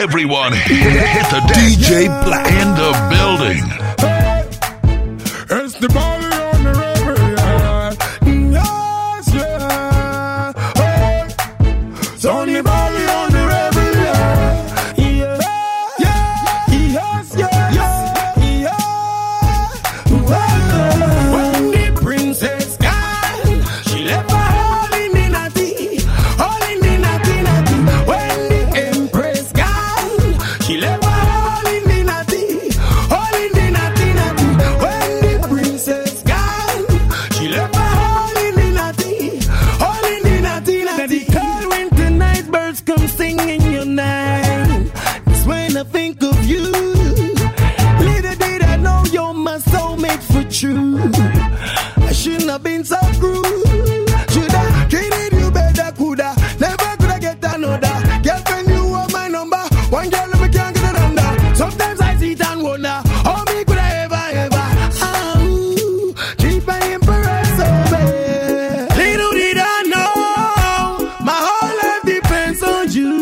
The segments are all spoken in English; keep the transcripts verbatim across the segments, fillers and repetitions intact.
Everyone hit the deck. D J Black in the building. It's the body on the river, yeah. Yes, yeah. Hey. It's only body on the river, yeah. Yeah, yeah, yes, yeah, yeah, yeah. When the princess gone, she left her all in the natty, all in the natty, natty. When the empress gone, she left her all in the natty, all in the natty, natty. When the princess gone, she left her all in the natty, all in the natty, natty. Cold winter night, birds come singing your name. That's when I think of you. Little did I know you're my soulmate for true. I shouldn't have been so cruel. Shoulda treated you better, coulda. Never coulda get another girlfriend. You were my number one girl, me can't get it under. Sometimes I sit and wonder how me coulda ever, ever. Oh, treat my empress so bad. Little did I know my whole life depends on you.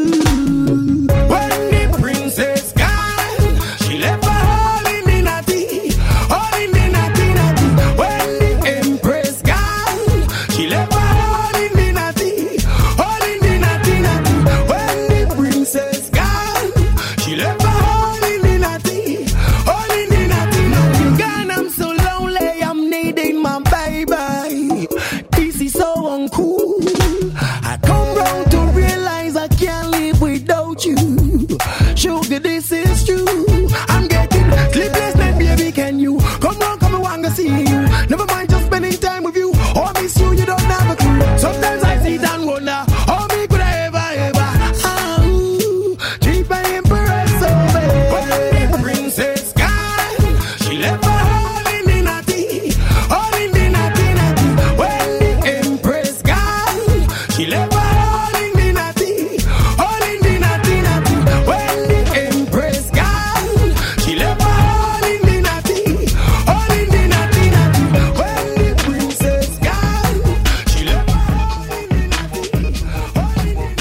When the princess gone, she left her all in the natty, all in the natty, natty. When the empress gone, she left her all in the natty, all in the natty, natty. When the princess gone, she left her all in the natty, all in the natty, natty. Gone, I'm so lonely, I'm needing my baby. This is so uncool. I come round to realize I can't live without you. Sugar, this is true. I'm getting sleepless night, baby. Can you come round, come around, go see you? Never mind just spending time with you. Oh, I miss you, you don't have a clue. Sometimes I sit and wonder how me could I ever, ever. Oh, treat my empress so bad. When the princess gone, she left her all in the natty, all in the natty, natty. When the empress gone, she left her all in the natty, all in the natty, natty. When the empress gone, she left her all in the natty, all in the natty, natty. When the princess gone, she left her all in the natty, all in the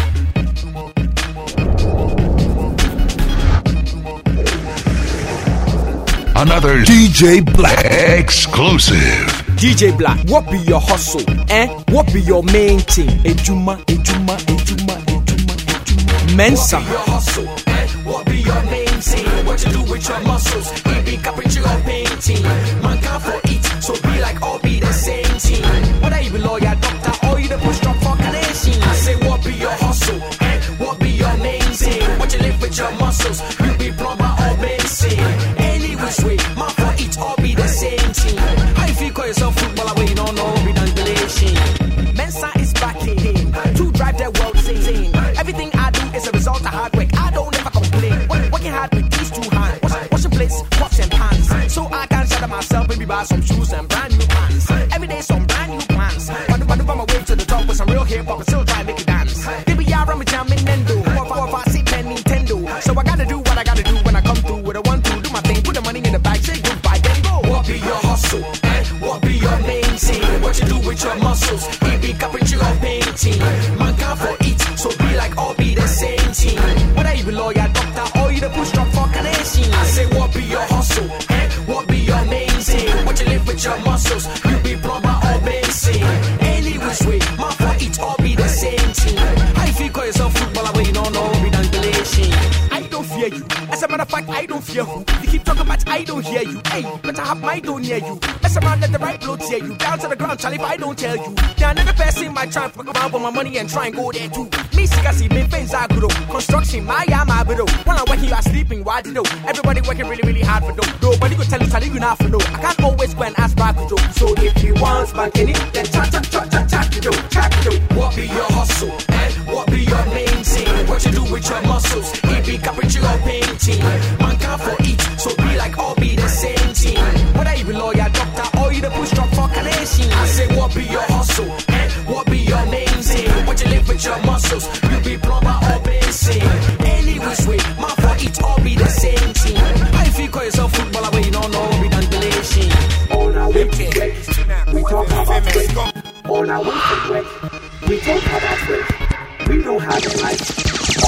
Another D J Black exclusive. D J Black, what be your hustle? Eh? What be your main thing? Ejuma, ejuma, ejuma, ejuma, ejuma. Mensa. What be your hustle? Eh? What be your main thing? What you do with your muscles? We be capriccio or painting. Man can't for eat, so be like all be the same thing. Whether you be lawyer, doctor, or you the push drop for Canadian. I say what be your hustle? Eh? What be your main thing? What you live with your muscles? You be plumber or basic. Any which way, man for eat, all be the same thing. How you feel call yourself footballer when you don't know be done relation? Mensa is back in to drive their world sing. Everything I do is a result of hard work. I don't ever complain. Working hard with these two hands, Wash, washing plates, pots and pans, so I can shatter myself, maybe buy some shoes and brand new pants. Every day some brand new plans. But if I'm my way to the top with some real hip hop and still try to make it dance. Baby, I run me jam in Nendo, or if I, or if I see pen Nintendo. So I gotta do what I gotta do when I come through with a one two. Do my thing, put the money in the bag, say goodbye, then go. What be your hustle? Eh? What be your main thing? What you do with your muscles? We be capriccio or painting. Man can't for eat, so be like all be the same thing. Whether you be lawyer, doctor, or you the push drop for Canadian. I say what be your hustle? Eh? What be your main thing? What you live with your muscles? You be plumber or basic. Any which way, man for eat, all be the same thing. How you feel call yourself footballer when you don't know be done relation? I don't fear you. As a matter of fact, I don't fear who. You keep talking about I don't hear you. Hey, better have my door near you. Mess around, let the right blow tear you. Down to the ground, Charlie, if I don't tell you. There another person might try to fuck around with my money and try and go there too. Me, see, me, things I grow. Construction, my, yeah, my widow. When I'm working, you are sleeping, why do you know? Everybody working really, really hard for dough. Nobody could tell you, Charlie, you not for no. I can't always go and ask back to Joe. So if you want spanking it, then chat, chat, chat, chat, chat, Joe, chat, Joe. What be your hustle? And what be your main thing? What you do with your muscles? It be capriccio or painting. Man can't for eat, so be like all be the same thing. Whether you be lawyer, doctor, or you the push drop for Canadian. I say what be your hustle? And what be your main thing? What you live with your muscles? You be plumber or basic. Any which way, man for eat, all be the same thing. How you feel call yourself footballer when you don't know be done relation? On our way to work, we talk about work. On our way to work, we talk about work. We know how to life. All we do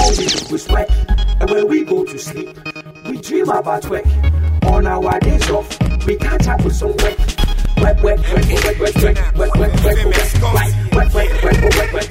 life is work, and when we go to sleep, we dream about work. On our days off, we catch up with some work. Work, work, work, work, work, work, work, work, work, work, work, work, work, work, work, work, work, work,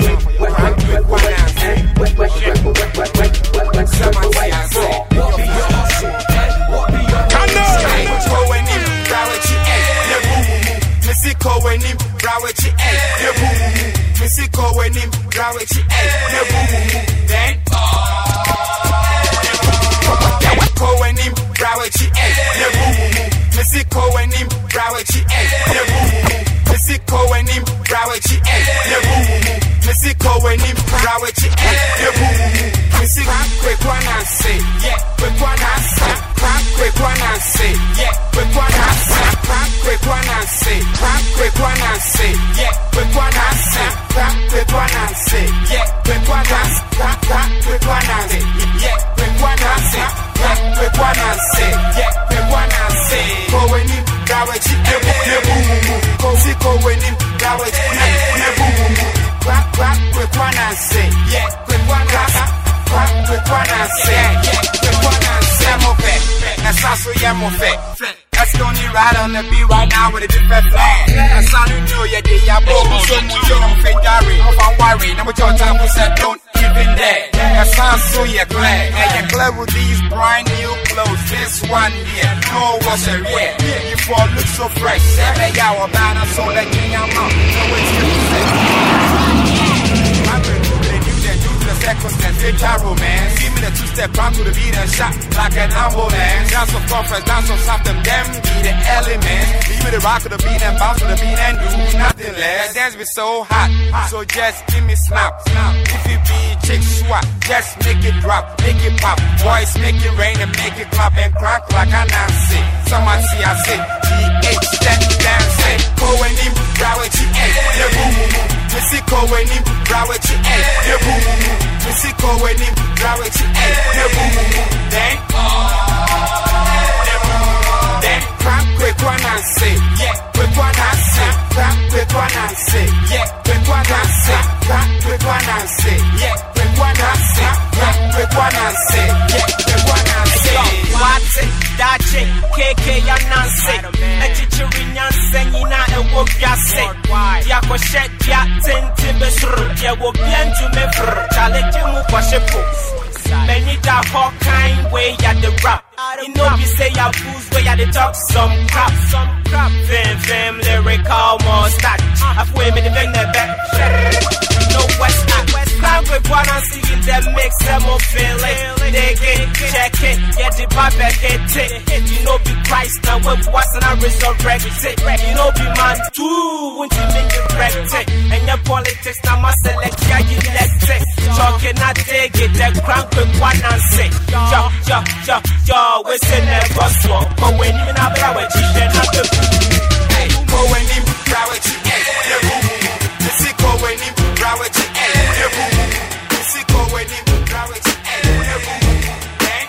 That's the only ride on the beat right now with a different flag. That's how you know you're the yabo. So much you don't think I'm worried. Now with your time we said don't even dare. That sounds so you're glad. And you're glad with these brand new clothes. This one here, no wash a year. You fall look so fresh. Seven hour banner so that you know I'm out. So it's circumstance, it's a romance. Give me the two-step round to the beat and shot like an ambulance. Dance of conference, dance of something, them be the elements. Give me the rock of the beat and bounce to the beat and do nothing less. Dance be so hot, so just give me snap. If you be chick swat, just make it drop, make it pop. Boys make it rain and make it clap and crack like a Nancy. Someone see I say, G H, step dance, go and him, brow G H, the boom boom boom. Mexico when him, brow G H, the boom boom boom. Mexico when him, brow G H, the boom boom boom. Then, then, crack quick one and say, yeah, quick one and say, crack quick one and say, yeah, quick one and say, crack quick one and say, yeah, quick one and say, crack quick one and say, yeah, quick one and say. What's it? Dache, K K ya Nancy, Echichiri Nancy, Nina, and Wobiase. Yako shed ya tintin besru, ya will be to me for challenge you for shepu. Many da hawk kind way at the rap. You know, you say ya booze way at the top, some crap, some crap. Fam, fam, lyrical mustache. I've waited the bang that back. You know what's at West Crown with one and see in them mix them more feeling. They get check it, yeah, the baba get it. You know, be Christ now, when what's and I resurrect it. You know, be man too, when you mean you wreck it. And your politics now must select, yeah, you elect it. Talking, I take it, that crank with one and say, yo, yo, yo, yo, we say never so. But when you in a blower, you then have to. Hey, go when you blow it, you ain't the boom boom. You see, go when you blow it, you ain't the boom boom. You see, go when you blow it, you ain't the boom boom. Then,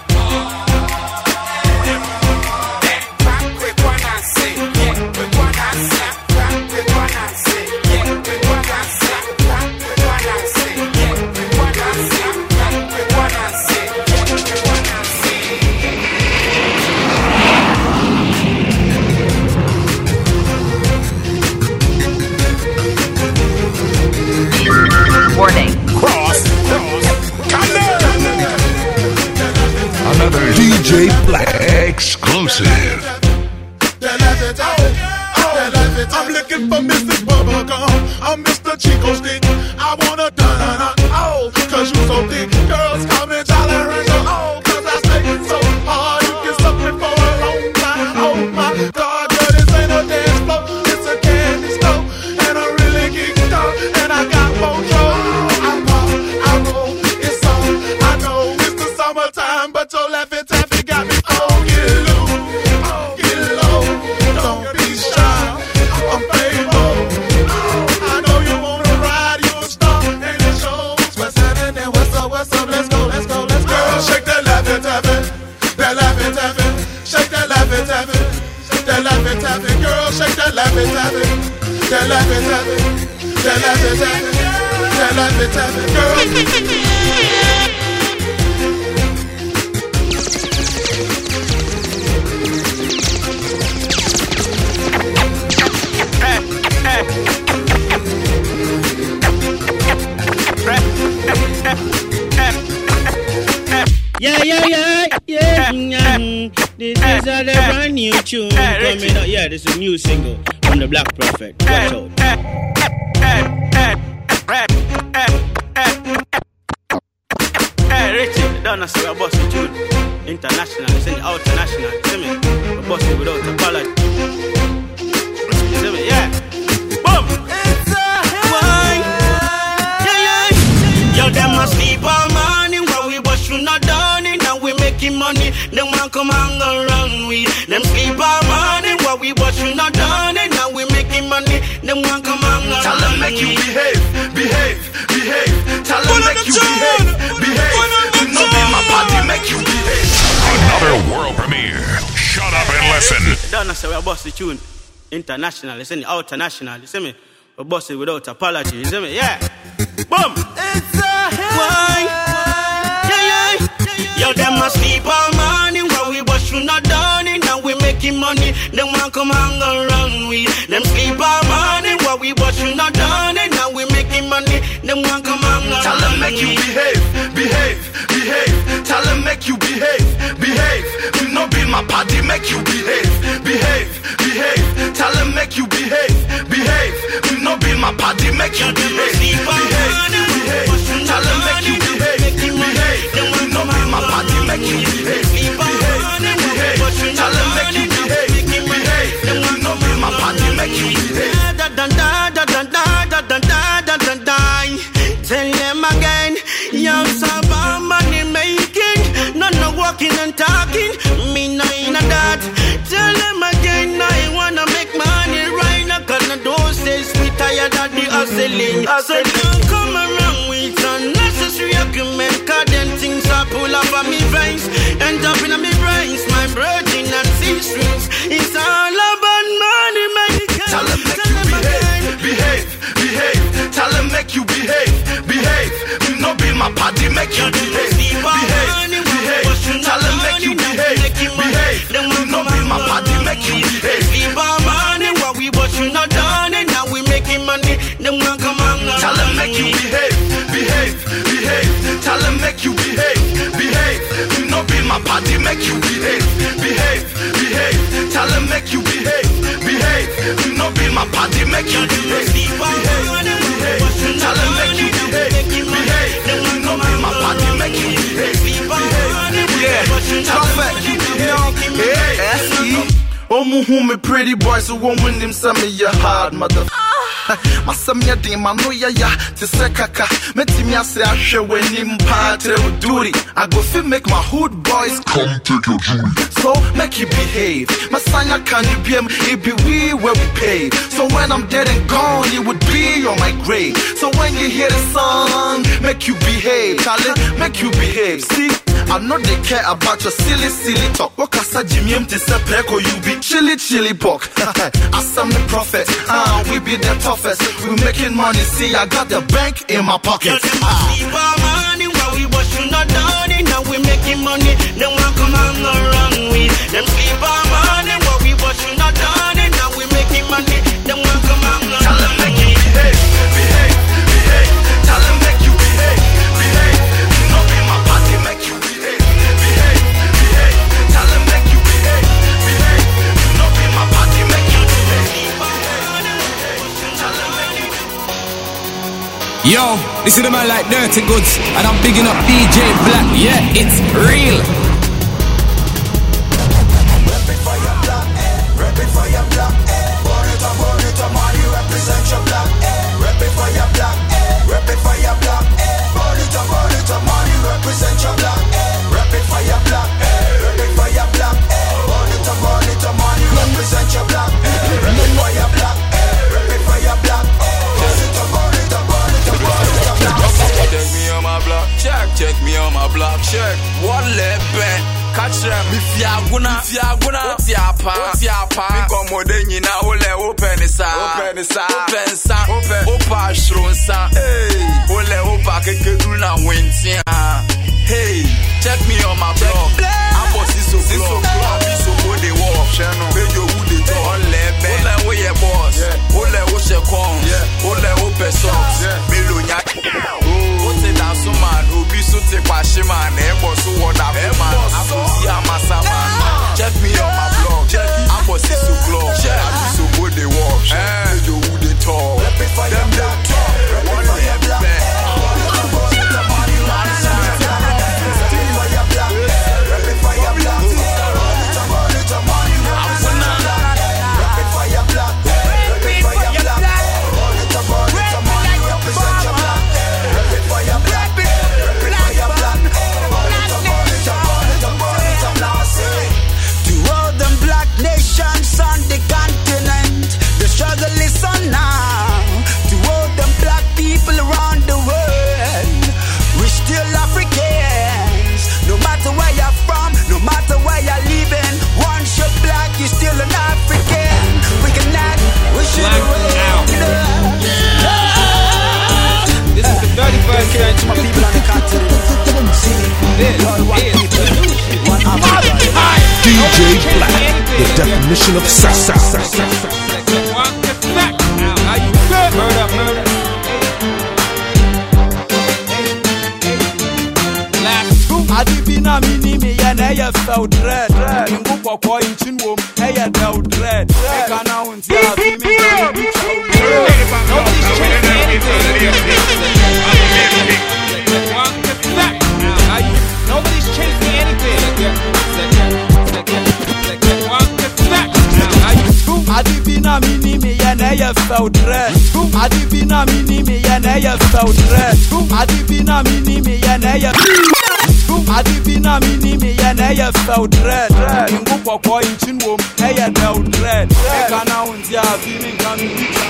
then, crack quick one and say, yeah, quick one and say, crack quick one and say, yeah, quick one and say, crack quick one and say, yeah, quick one and say, crack quick one and say, yeah, quick one and say. Warning. Cross, cross, Another D J Black exclusive. I'm looking for Missus Bubblegum. I'm Mister Chico Stick. I wanna dun oh, cause you so thick. Girls call me Jolly Rancher. Oh, cause I stay so hard. You can suck me for a long time. Oh my God, girl, this ain't a dance floor. It's a candy store. And I'm really geeked up. And I got mojo. I pop, I roll, it's on. I know it's the summertime, but your laughing taffy got me. Oh, get low, oh, get low. Don't be shy. I'm faithful. I know you wanna ride, you a star, and it shows. What's happening? What's up? What's up? Let's go, let's go, let's go. Girl, shake that laughing taffy, that laughing taffy, shake that laughing taffy, that laughing taffy. Girl, shake that laughing taffy, that laughing taffy, that laughing taffy, that laughing taffy. Girl. Yeah, yeah, yeah, yeah, yeah. This is a brand new tune coming out. Yeah, this is a new single from the Black Prophet. Watch out. Hey, Richie, don't know say we're bossing tune. International, it's in out national. See me? We're bossing without apology. See me? Yeah. Boom! It's a wine. Yeah, yeah. Yo, them must sleep all morning while we boss through not done it. Now we making money. Them want come hang around we. Them sleep all morning while we boss through not done it. Now we making money. Them want come hang around. Tell them make you behave, behave, behave. Tell them make you behave, behave. Do not be my party, make you behave. Another world premiere. Shut up and listen. Don't say we're boss the tune. International, you see me? Outernational, you see me? We're boss it without apology, you see me? Yeah. Boom! It's a wine. Yeah, yeah. Yo, them must sleep all morning while we boss through not done it. Now we making money. Them want come hang around we. Them sleep all morning while we boss through not done it. Now we making money. Them want come hang around. Tell them make you behave, behave, behave. Tell them make you behave, behave. Do not be my party, make you behave, behave, behave. Tell them make you behave, behave. Do not be my party, make you behave, behave, behave. Tell them make you behave, behave. Do not be my party, make you behave, behave, behave. Tell them make you behave, behave. Do not be my party, make you behave. Tell them again, young Saba money making, no no walking and talking, me no in a that. Tell them again, I wanna make money right now, cause the door says we tired of the hustling. So don't come around with unnecessary argument, cause them things I pull up on me veins, end up in my brains, my virgin and six strings. It's all about money making. Tell them make you behave, behave, behave. Tell them make you behave, behave. Do not be my party, make you behave, behave, behave. Tell them make you behave, behave. Do not be my party, make you behave. Sleep all morning while we watching not done it. Now we making money. Them want come on. Tell them make you behave, behave, behave. Tell them make you behave, behave. Do not be my party, make you behave, behave, behave. Tell them make you behave, behave. Do not be my party, make you behave, behave, behave. Tell them make you behave, behave. Do not be my party, make you behave, behave, behave. Tell them make you behave, behave. Oh, me pretty boy, so won't win him some of your hard mother. Masamia de mano ya ya to sekaka. Metimia say I share when him party with duty. I go fi make my hood boys come take your jewelry. So make you behave. Masanya can you be him? It be we where we pay. So when I'm dead and gone, you would be on my grave. So when you hear the song, make you behave. Charlie, make you behave. See, I know they care about your silly, silly talk. What kasa Jimmy to say preko you be chilly, chilly pork. As I'm the prophet, ah, we be the toughest. We making money, see, I got the bank in my pocket. Ah. Sleep our money while we watching not done it. Now we making money, them want come hang around we. Them sleep our money while we watching not done it. Now we making money, them want come hang around. Tell them make you behave, behave, behave. Tell them make you behave, behave. Do not be my party, make you behave, behave, behave. Tell them make you behave, behave. Do not be my party, make you behave, behave. Tell them make you behave. Yo, this is the man like Dirty Goods, and I'm bigging up D J Black. Yeah, it's real. Rep it for your block, eh? Rep it for your block, eh? Burn it up, burn it up, man, you represent your block, eh? Rep it for your block, eh? Rep it for your block, eh? Burn it up, burn it up, man, you represent your block, eh? Rep it for your block, eh? Rep it for your block, eh? Burn it up, burn it up, man, you represent your block, eh? Rep it for your block, eh? Rep it for your block, eh? Burn it up, burn it up, burn it up, burn it up, block. Check me on my block, check, check me on my block, check. What let ben? Catch them, if yaguna, if yaguna, if yapa, if yapa. Me come with you now, ole open it sa, open it sa, open sa, open, opa shron sa. Hey, ole opa keke do na wintia. Hey, check me on my block. I'm bossy so so club, so good they walk. Pay your wood they talk. Ole ben, ole we your boss, ole we she come, ole open socks. Me lo nya. Oh, what say that so man? Obi so take passion man, eh boss so what that my people on the continent. D J Black, the definition of success. Murder, murder. Adibina mini me ya na ya felt dread. Ngu kwakwa inchin wom he ya del dread. E kana unti a fi me ya mi chow. Nobody's chasing anything. Nobody's chasing anything. Adibina mini me ya na ya felt dread. Adibina mini me ya na ya felt dread. Adibina mini me ya na ya Adibina mini me ya na ya felt dread. Ngu kwakwa inchin wom he ya del dread. E kana unti a fi me ya mi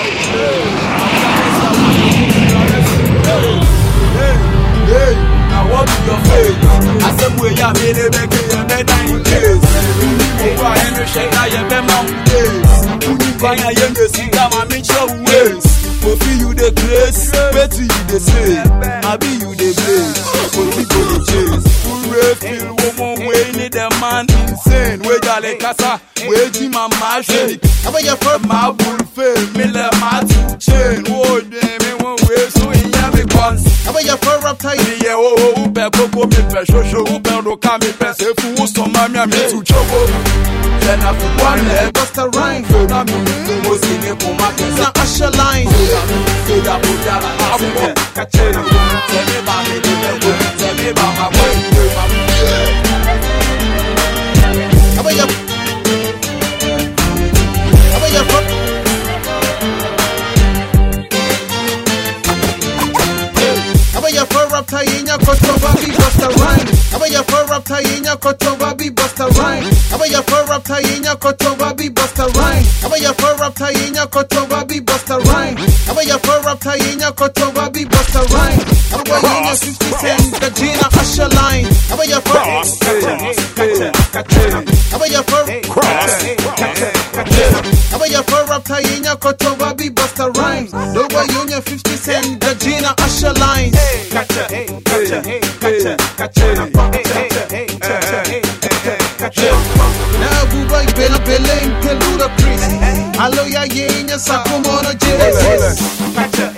chow. Now what do your face? I said we ya made it back in the nine days. You are in the shade, I am the mountains. You find a young sister, my mature ways. For you the grace, better you the same. I be you the grace, for you the chase. Full refill, woman, we need a man insane. We got a casa, we Jim and Marshall. How about your first my bull fail, Miller Martin chain. Oh, damn it, one way, so in Yammy Cons. How about your first rap tie? Yeah, oh, oh, Coco, me pressure, show, Uber, Kami, Pence, who so mammy, I'm to trouble. Then I put one leg, bust a rhyme. So I'm was in the market, it's not Usher line. So that put that up, catch it. Tell me about me, tell me about my wife. How about your, how about your fuck? How about your fur up tie in your coat over be bust a rhyme? How about your fur up tie in your coat over be bust a rhyme? How about your fur up tie in your coat over be bust a rhyme? How about your fur up tie in your coat over be bust a rhyme? How about your fur up tie in your coat over be bust a rhyme? How about you in your fifty cents, the Gina Usher line? How about your fur? How about your fur? How about your fur up tie in your coat over be bust a rhyme? How about you in your fifty cents, the Gina Usher line? Gotcha, gotcha, gotcha, gotcha, gotcha. Now, Buba, Bella, Bella, and Peluda Priest. Hello, ya, ya, Sakumono, Genesis. Gotcha,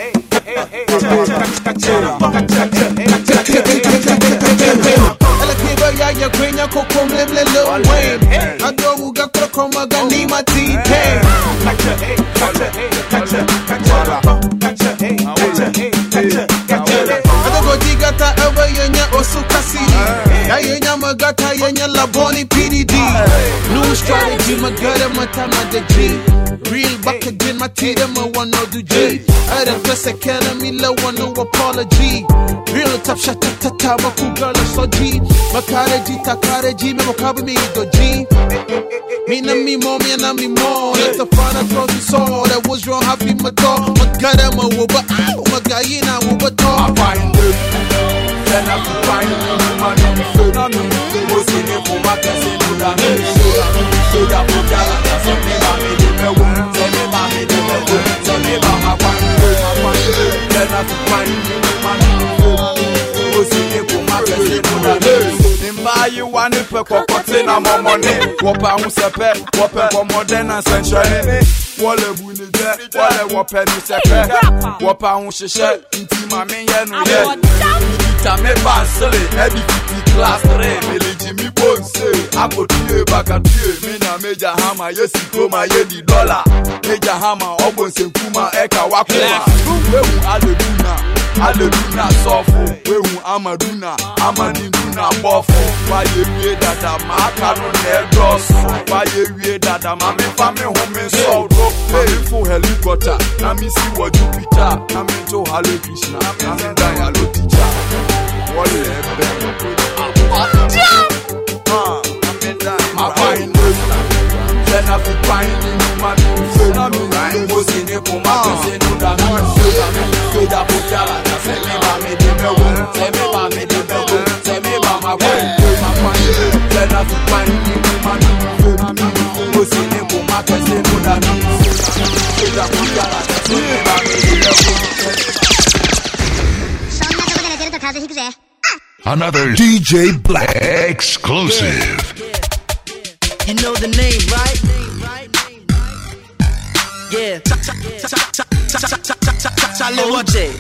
Ela ya, Quenya, Coco, Mlemle, Lil Wayne. Adoga, Crocoma, Ganima, T-Pain. Gotcha, gotcha, gotcha, gotcha, gotcha, gotcha, gotcha. Gata ever yenya Osuka City. Ya yenya magata yenya Laboni P D D. New strategy magata matama the G. Real back again my teeth them I want no do G. I don't press academy low one no apology. Real top shot ta ta maku girl so G. Makare G takare G me makabi me do G. Me na me mo me na me mo. It's a fun I throw the soul. That was wrong happy my dog. Magata ma wuba ow magayina wuba talk. I find it. Then I could find a woman on the phone. I'm in the most in it for my cousin. So that put that out. Tell me about me, the bell. Tell me about me, the bell. Tell me about my wife. Then I could find a woman on the phone. Was in it for my cousin. So that you want to put cocotte in a money. Wapa Musepe, Wapa Modern and Century. Wale Bunide, Wale Wapa Musepe, Wapa Unshisha, Intima Menu. Tame Bansele, Eddie Class three, Jimmy Bonse, Apo Tue Bakatue, Mena Major Hammer, Yesi Koma, Yedi Dollar, Major Hammer, Obon Senkuma, Eka Wakuma, Wehu Alebuna, Alebuna Sofu, Wehu Amaduna, Amadina Bofu, Waye Wie Dada Makano Nedos, Waye Wie Dada Mame Fame Home Sodo, Payful Helicopter, Namisi wa Jupiter, Namento Hale Krishna, Namenda Yalo Teacher. What is it? I find it. Then I find it. Man, so I'm was in it for my cousin. So that so that put that. Tell me about me, the bell. Tell me about me, the bell. Tell me about my wife. I find it. Then I find it. Man, was in it for my cousin. So that so that put that. Tell me about me, the bell. Another D J Black exclusive. You know the name, right? Yeah. O J.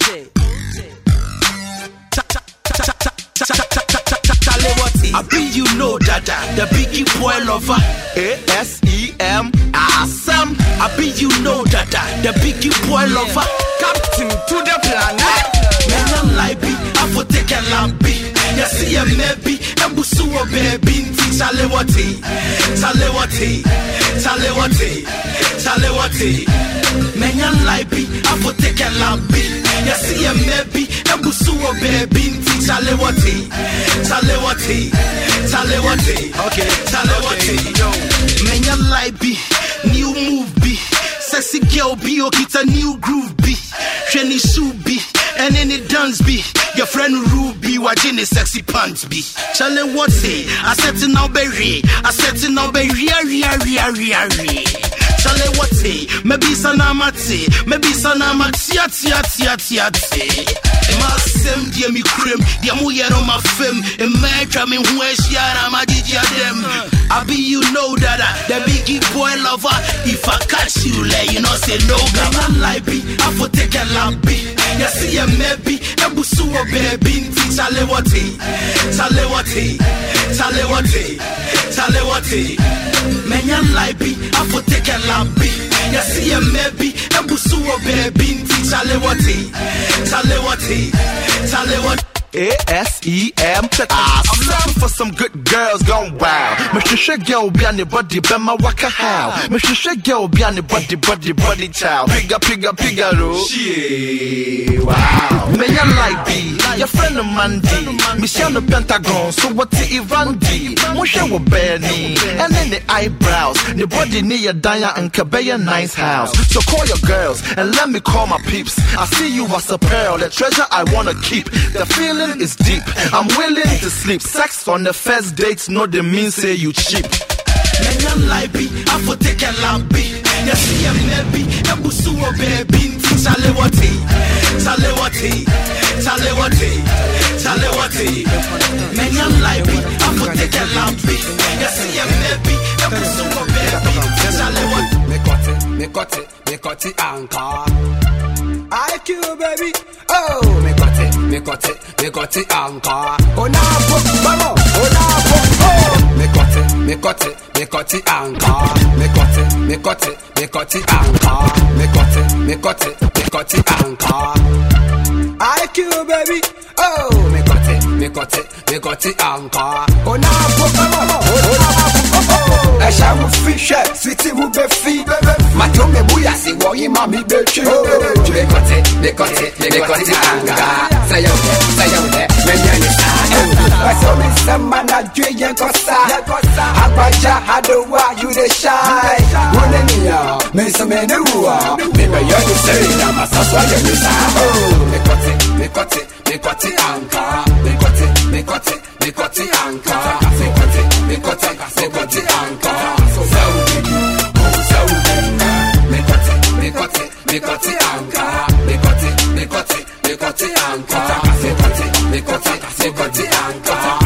I be you know Dada, the biggie boy lover. A S E M, awesome. I be you know Dada, the biggie boy lover. Captain to the planet. Men I'm like be, I for take a lambi. Yes, see a maybe, and busu a baby. Salewati, Salewati, Salewati, Salewati. Men I'm like be, I for take a lambi. Yes, see a maybe, and busu a baby. Salewati, Salewati, Salewati. Okay, Salewati. Men I'm like be, new move be. Sexy girl be, okay, it's a new groove be. Shiny shoe be, and any dance be. Your friend Ruby watching the sexy pants be. Chale what say? I said to now berry. I said to now berry. Ria ria ria ria. Chale what say? Maybe sanamati. Maybe sanamati. Tia tia tia tia. My sem dia mi cream. Dia mu yero ma fem. E me try me who is yara ma di dia dem. I be you know that the biggie boy lover. If I catch you, let you know say no. I'm like be. I for take a lambi. Yes, see a maybe. And busu a baby. Salewati, Salewati, Salewati, Salewati. Menya laibi, I for take a lambi. Yes, see a maybe. And busu a baby. Salewati, Salewati, Salewati. A S E M. I'm looking for some good girls gone wild. Me shisha girl be on the body, be my waka how. Me shisha girl be on the body, body, body child. Pigga, pigga, pigga, ro. Shit, wow. Me ya like be your friend of Mandy. Me see on the Pentagon, so what the Ivandi? Moshe wo Benny, and then the eyebrows. The body near Daya and Kabeya nice house. So call your girls and let me call my peeps. I see you as a pearl, the treasure I wanna keep. The feeling is deep. I'm willing to sleep. Sex on the first dates, no they mean say you cheap. Men I'm like be, I for take a lambi. Yes, see a maybe, and busu a baby. Salewati, Salewati, Salewati, Salewati. Men I'm like be, I for take a lambi. Yes, see a maybe, and busu a baby. Salewati. Me cut it, me cut it, me cut it anchor. I Q baby, oh, me got it, me got it, me got it anchor. Oh na pop, vamos, oh na pop, oh. Me got it, me got it, me got it anchor. Me got it, me got it, me got it anchor. Me got it, me got it, me got it anchor. I Q baby, oh, me got it, me got it, me got it anchor. Oh na pop, vamos, oh na pop, oh. I shall move fish, sweetie move be feed. Mato me buya si wo yi mami be chi. Me got it, me got it, me got it anga. Say yo, say yo, me nyani sa. I saw me some man a drinking kosa. Agbaja hadowa you the shy. Wone ni ya, me some me nuwa. Me be yo ni say na masaswa yo ni sa. Me got it, me got it, me got it anga. Me got it, me got it, me got it anga. Me got it, me got it, me got it anga. So so so me got it, me got it. Me got it anchor, me got it, me got it, me got it anchor. Me got it, me got it, me got it anchor.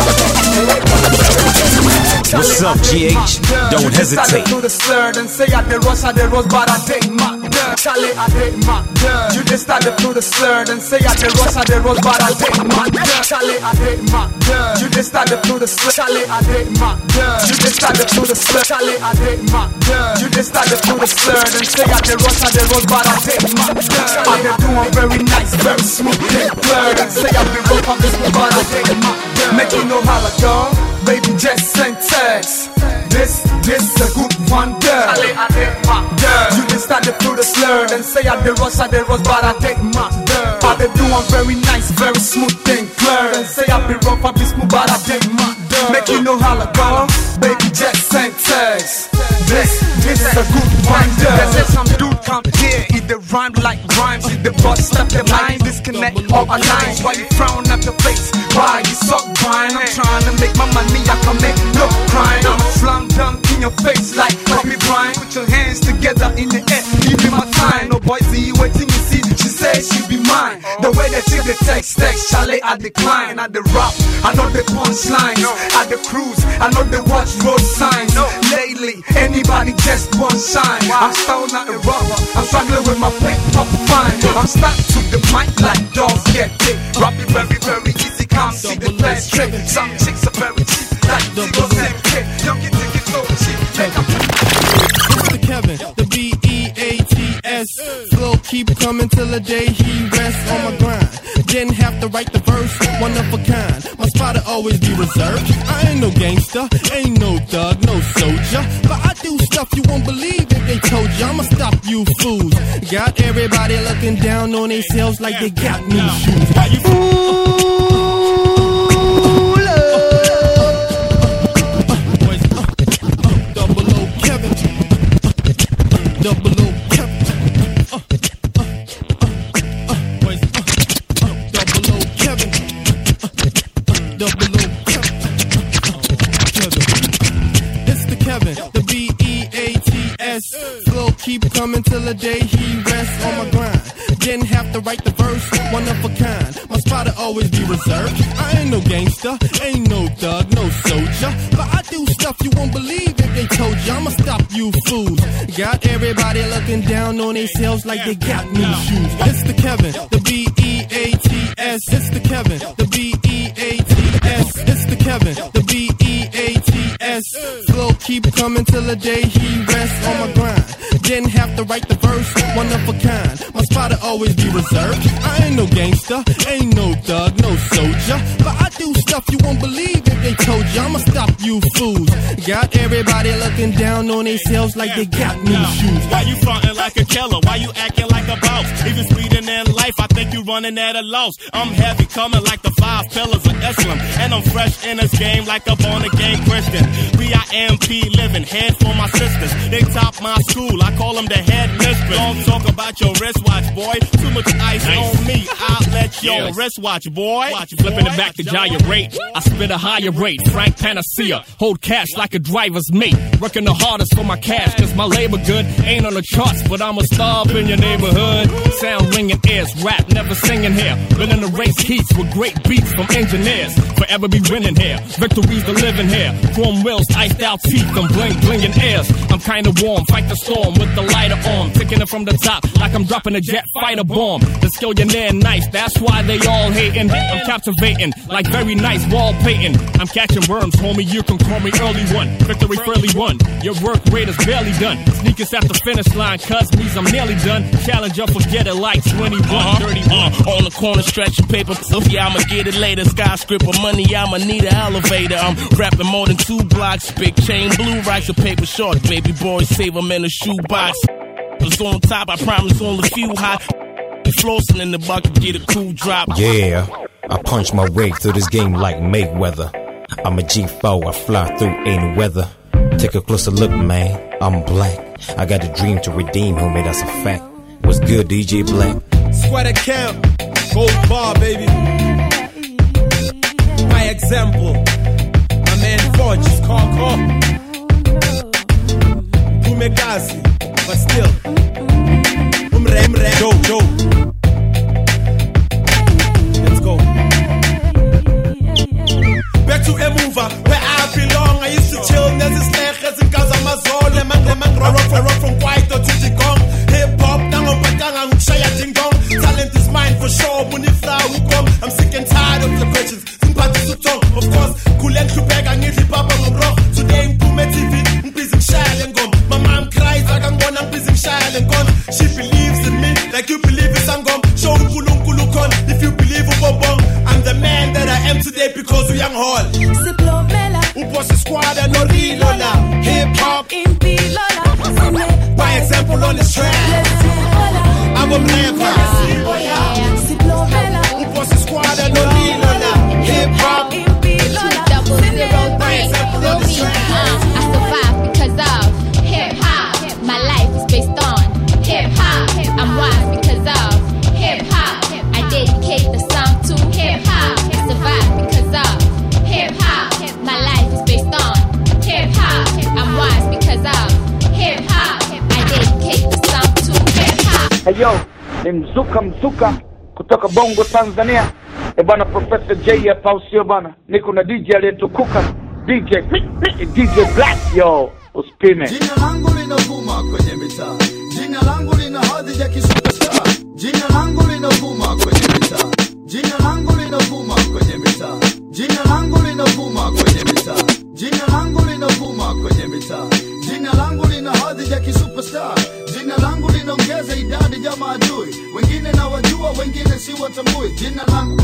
What's up, G H? Don't hesitate. Do the slur and say I did rush, I did rose, but I take my dirt. Charlie, I did my dirt. You just started to the slur and say I did rush, I did rose, but I take my dirt. Charlie, I did my dirt. You just started to the slur. Charlie, I did my dirt. You just started to the slur. Charlie, I did my dirt. You just started to the slur and say I did rush, I did rose, but I take my dirt. I did doing very nice, very smooth, big blur. And say I did rough, I'm just but I take my dirt. Make you know how I go, baby, just send text. This, this a good one, girl. Girl, you just started through the slur and say I did rush, I did rush, but I take my dirt. I did doing very nice, very smooth thing, clear. And say I be rough, I be smooth, but I take my dirt. Make you know how I go, baby, just send text. This, this is a good one, girl. There's some dude come here, eat the rhyme like rhymes, eat the bust, step the line, disconnect all our lines. Why you frown at the face? Why you suck grind? I'm trying to make my money, I can make no crime. I'm a slam dunk in your face like Kobe Bryant. Put your hands together in the air, give me my time. No boy see you waiting, you see, she says she be mine. The way that they see the text, text, Charlie, I decline. I the rap, I know the punchlines. I the cruise, I know the watch road signs. Lately, anybody just won't shine. I'm stone not a rubber, I'm struggling with my pick up fine. I'm stuck to the mic like dogs get it. Rap it very, very easy, can't see the best trick. Some chicks are very cheap, like Ziggo Zip Kid. Don't get tickets so cheap, make up. It's the Kevin, the B E A T S. Flow keep coming till the day he rests on my grind. Didn't have to write the verse, one of a kind. My spot'll always be reserved. I ain't no gangster, ain't no thug, no soldier. But I do stuff you won't believe if they told you. I'ma stop you fools. Got everybody looking down on themselves like they got new shoes. Why you fool? Double O Kevin. Double O Kevin. Uh, uh, uh, uh, boys, uh, uh, double O Kevin. Uh, uh, double O Kevin. Uh, Kevin. It's the Kevin, the B E A T S. Flow keep coming till the day he rests on my grind. Didn't have to write the verse, one of a kind. My spot'll always be reserved. I ain't no gangster, ain't no thug, no soldier. But I do stuff you won't believe if they told you. I'ma stop you fools. Got everybody looking down on themselves like they got new shoes. It's the Kevin, the B E A T S. It's the Kevin, the B E A T S. It's the Kevin, the B E A T S. Flow keep coming till the day he rests on my grind. Didn't have to write the verse, one of a kind. My spot'll always be reserved. I ain't no gangster, ain't no thug, no soldier. But I do stuff you won't believe if they told you. I'ma stop you fools. Got everybody looking down on themselves like they got new shoes. Why you frontin' like a killer? Why you acting like a boss? Even sweeter than life, I think you running at a loss. I'm heavy coming like the five pillars of Islam. And I'm fresh in this game like a born again Christian. B I M P living, head for my sisters. They top my school, I call them the head mistress. Don't talk about your wristwatch, boy. Too much ice nice. On me, I'll let your yeah. wristwatch, boy. Watch, boy. Flipping it back to gyrate. I spit a higher rate, Frank Panacea. Hold cash like a driver's mate. Working the hardest for my cash, cause my labor good ain't on the charts, but I'm a star up in your neighborhood. Sound ringing ears, rap never singing here. Been in the race heats with great beats from engineers. Forever be winning here, victories the living here. Chrome wheels, iced out teeth, and bling blinging ears. I'm kinda warm, fight the storm with the lighter on. Picking it from the top like I'm dropping a jet fighter bomb. The skill you're near nice, that's why they all hating. I'm captivating, like very nice wall painting. I'm catching worms, homie, you can call me early one. Victory fairly won, your work rate is barely done. Sneakers at the finish line, cuz means I'm nearly done. Challenge up, forget it like twenty-one, uh-huh. thirty-one. Uh, on the corner stretching paper, so yeah, I'ma get it later. Skyscraper money, I'ma need an elevator. I'm rapping more than two blocks, big chain, blue rice, a paper short. Baby boy, save them in a shoebox. Was on top, I promise only a few hot. Flossing in the bucket, get a cool drop. Yeah, I punch my way through this game like Mayweather. I'm a G four, I fly through any weather. Take a closer look, man, I'm black. I got a dream to redeem, homie, that's a fact. What's good, D J Black? Sweater camp, gold bar, baby. My example, my man Forge is called Call. Pumekasi, but still. Umre, umre, Joe, Joe. Let's go. Back to a mover, where I belong. I used to chill, there's this leches in Kazamazon. Lemang, lemang, rock from, rock from Kwaito to Jigong. Hip hop, nango patanga, shaya ding dong. Talent is mine for sure, munifla ukom. I'm sick and tired of the questions. Simpati to talk, of course. Kulen Kubega, ngidli papa ngomrock. Today in Pume T V, I'm busy shy and gone. My mom cries, I can go, I'm busy shy and gone. She believes in me, like you believe in Sangom. Show Kulun Kulukon, if you believe in Bombong. I'm the man that I am today because we young hall. Uposi squad and no real Lola. Hip hop in Lola. By example on this track. I'm a rapper. Uposi squad and no real Lola. Hip hop in Lola. By example on this track. I survive because of hip hop. My life is based on hip hop. I'm wise because of hip hop. I dedicate the song to hip hop. I survive because of hip hop. My life is based on hip hop. I'm wise because of hip hop. I dedicate the song to hip hop. Hey yo, Mzuka Mzuka, kutoka Bongo Tanzania. E bana Professor J hapa usio bana. Niko na D J aliyetukuka D J D J Black yo uspime. Jina langu linavuma kwenye mitaa. Jina langu lina hadhi ya kisuperstar. Jina langu linavuma kwenye mitaa. Jina langu linavuma kwenye mitaa. Jina langu linavuma kwenye mitaa. Jina langu linavuma kwenye mitaa. Jina langu lina hadhi ya kisuperstar. Jina langu linaongeza idadi ya maadui. Wengine na wajua, wengine si watambui. Jina langu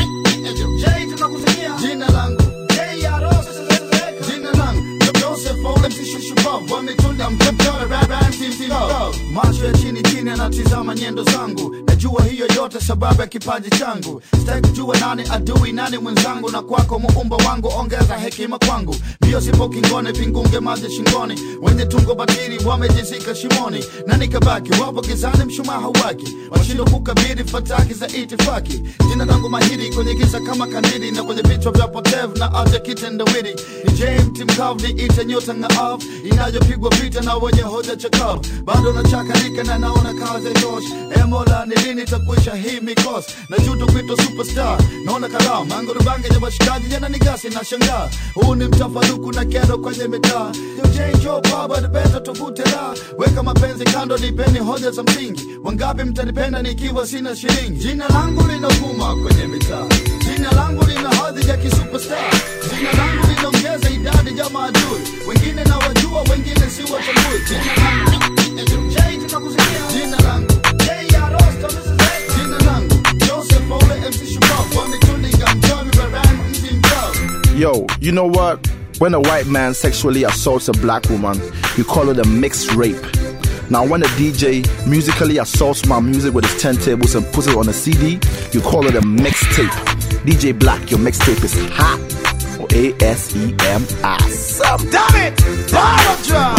J tunakusikia. Jina langu J Aros. Jina langu Joseph Ole Mshishubav. Wametunda mtapara rap rap team love. Macho ya chini chini anatizama nyendo zangu. Najua hiyo yote sababu ya kipaji changu. Sitaki kujua nani adui nani mwenzangu. Na kwako muumba wangu ongeza hekima kwangu. Mbio sipo kingone vingunge maji shingoni. Wenye tungo batiri wamejizika shimoni. Na nikabaki wapo gizani mshumaa hawaki. Washindo kukabiri fataki za itifaki. Jina langu mahiri kwenye giza kama kanidi. Na kwenye vichwa vya potevu na aja kitendawili. Ni James Timkav ni ita nyota ngaav. Inayopigwa vita na wenye hoja chakav. Bado na chakarika na naona kazi tosh. Emola ni lini takuisha hii mikos. Na juto kwito superstar. Naona kalao mango rubange ya washikaji jana nigasi na shangaa. Huu ni mtafaruku na kero kwenye mitaa. Yo change your baba the better tuvute la. Weka mapenzi kando nipeni hoja za msingi. Wangapi mtanipenda nikiwa sina shilingi. Jina langu linavuma kwenye mitaa. Jina langu lina hadhi ya kisuperstar. Jina langu linaongeza idadi ya maadui. Wengine na wajua, wengine si watambui. Jina langu J tunakusikia. Jina langu J Aros. Jina langu Joseph Ole Mshishubav. Wametundika mchami barani mti mkavu. Yo, you know what? When a white man sexually assaults a black woman, you call it a mixed rape. Now when a D J musically assaults my music with his turntables and puts it on a C D, you call it a mixtape. D J Black, your mixtape is hot. Or A S E M awesome. Damn it! Bottle drop!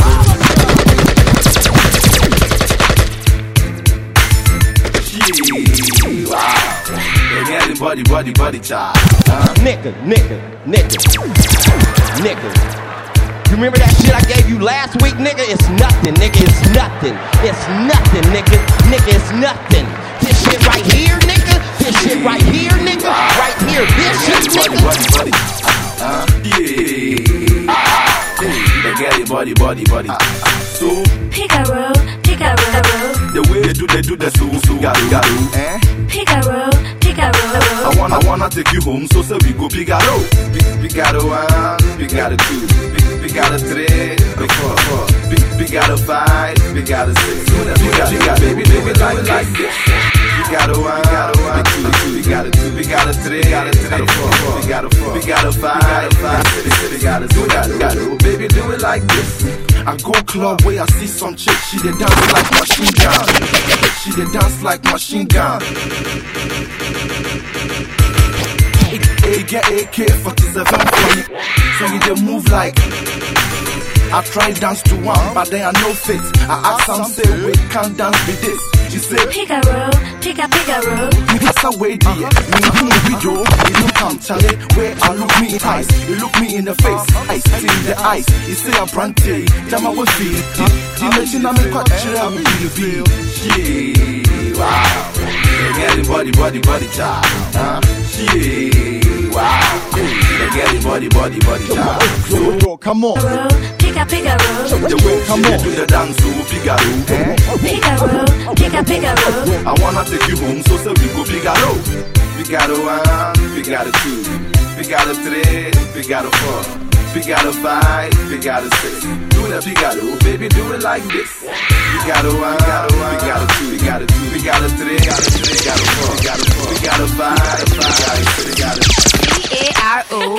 Wow. They got it body, body, body child. Huh? Nigga, nigga, nigga. Nigga. You remember that shit I gave you last week, nigga? It's nothing, nigga. It's nothing. It's nothing, nigga. Nigga, it's nothing. This shit right here, nigga. This shit right here, nigga. Right here. This shit, nigga. Body, body, body. Uh, yeah. Ah, they got it body, body, body. So Picaro, Picaro. The way they do, they do the so so. Got it, got it. Eh? Picaro, Picaro. I wanna, I wanna take you home, so say we go Picaro. Picaro one, Picaro two, Picaro three, Picaro four, Picaro five, Picaro six. Picaro, baby, baby, like like this. Picaro one, Picaro two, Picaro two, Picaro three, Picaro four, Picaro four, Picaro five, Picaro six. Picaro, baby, do it like this. I go club where I see some chick, she dey dance like machine gun. She dey dance like machine gun. Hey, get A K forty-seven for you, so you dey move like. I try dance to one, but then I no fit. I ask some say, wait, can't dance with this. She say, Picaro, Pica Picaro. you pass away dear. Me who we do, you look come Charlie. Where I look me in eyes, you look me in the face. I see in the eyes, you say I'm brandy. Jama will feel. Dimension I'm in quite sure I'm in feel. Yeah, wow. They get it body, body, body, child. Huh? Yeah, wow. They get it body, body, body, child. So, come on. Pica Picaro. The way come on. Do the dance, so Picaro. Picaro, Pica Picaro. I wanna take you home, so say we go Picaro. Picaro one, Picaro two, Picaro three, Picaro four, Picaro five, Picaro six. Do the Picaro, baby, do it like this. Picaro one, Picaro two, Picaro two, Picaro three, Picaro four, Picaro five, Picaro six. P A R O.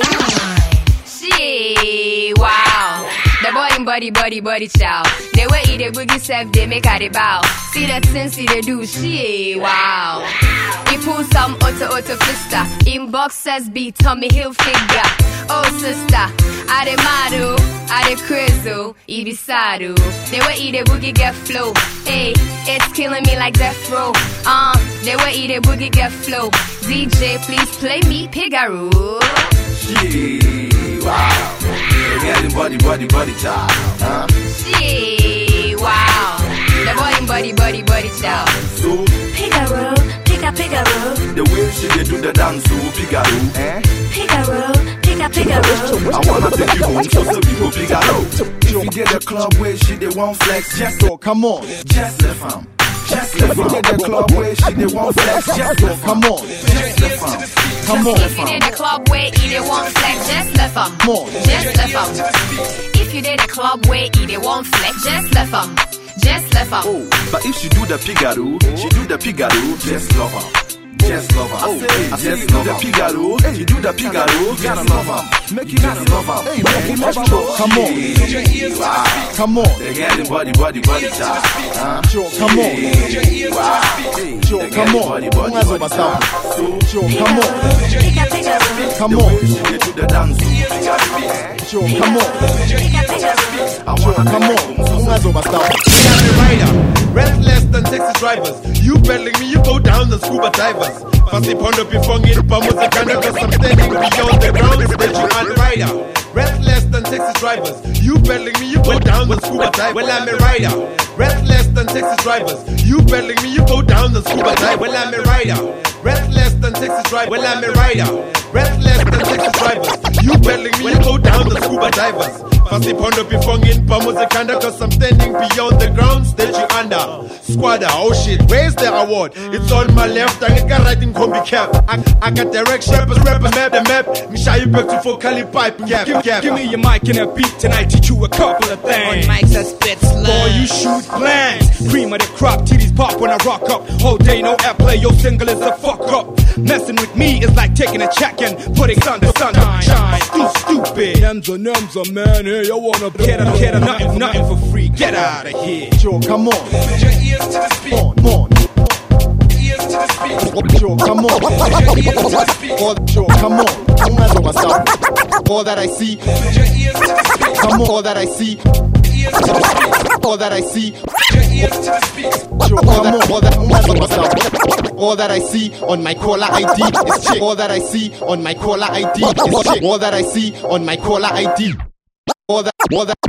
Shit, wow. The body, body, body, body chow. They way eat a boogie self, they make a bow. See that sense, see they do shit, wow. He pull some auto, auto fister. Inbox says beat, Tommy Hill figure. Oh sister, I de maru, I de crazy, Ibisaru. They way eat a boogie get flow. Hey, it's killing me like death row. Uh, they way eat a boogie get flow. D J, please play me Pigaro. Shit, wow. Getting body, body, body, child. Huh? Shit, wow. The body, body, body, body, child. So, Picaro, Pica Pica Figaro, The way she dey do the dance to Figaro, eh? Figaro, Pica Figaro. I wanna take you home so so we go Figaro. If you get the club where she dey want flex, just go, come on, just left am. Just left am. If you get the club where she dey want flex, just go, come on, just left am. Come on. If you did the club where he did one flex, just left him. Just left him. If you did the club where he did one flex, just left him. Just left him. Oh, but if she do the Figaro, she do the Figaro, just love her. Just love her. Oh, hey, I say you do the Figaro, you do the Figaro, just love her. Make it just love her. Hey, make it just love her. Come on. Wow. Come on. They get the body, body, body child. Huh? Come on. Wow. Joe, come on. Ungazo basta. Joe, come on. Come The on. way she dey do the dance, Joe, come on. Joe, come on. Ungazo basta. Rider, restless than taxi drivers. You peddling me, you go down the scuba divers. Fast pound up your phone in Pamuza Canada, cause I'm standing beyond the ground. Stage you on rider. Restless than taxi drivers. You peddling me, you go down the scuba divers. Well, I'm a rider. Restless than taxi drivers. You peddling me, you go down the scuba divers. Well, I'm a rider. Restless than taxi drivers. Well, I'm a rider. Restless than taxi drivers. You peddling me, you go down the scuba divers. Fast pound up your phone in Pamuza Canada, cause I'm standing beyond the ground. Stage you under. Squadder, oh shit, where's the award? It's on my left, I got writing combi cap. I, I got direction, rappers, rappers, map the map. Me shy you back to focally pipe cap, Give, cap. give me your mic and a beat and I teach you a couple of things. On mics I spit slang. Boy, you shoot blanks. Cream of the crop, titties pop when I rock up. Whole day no airplay, your single is a fuck up. Messing with me is like taking a check and putting sun to sunshine. Shine, too stupid. Nemza, Nemza, man, hey, you wanna get a, get a, nothing, nothing for free. Get out of here. Joe, come on. Put your ears to the speak. Come on. Ears to the speak. Joe, come on. Put your ears to the speak. Oh, Joe, come on. Ungazo basta. All that I see. Put your ears to the speak. Come on. All that I see. Ears to the speak. All that I see. Put your ears to the speak. Joe, come on. All that ungazo basta. All that I see on my caller I D is chick. All that I see on my caller I D is chick. All that I see on my caller I D. All that, all that,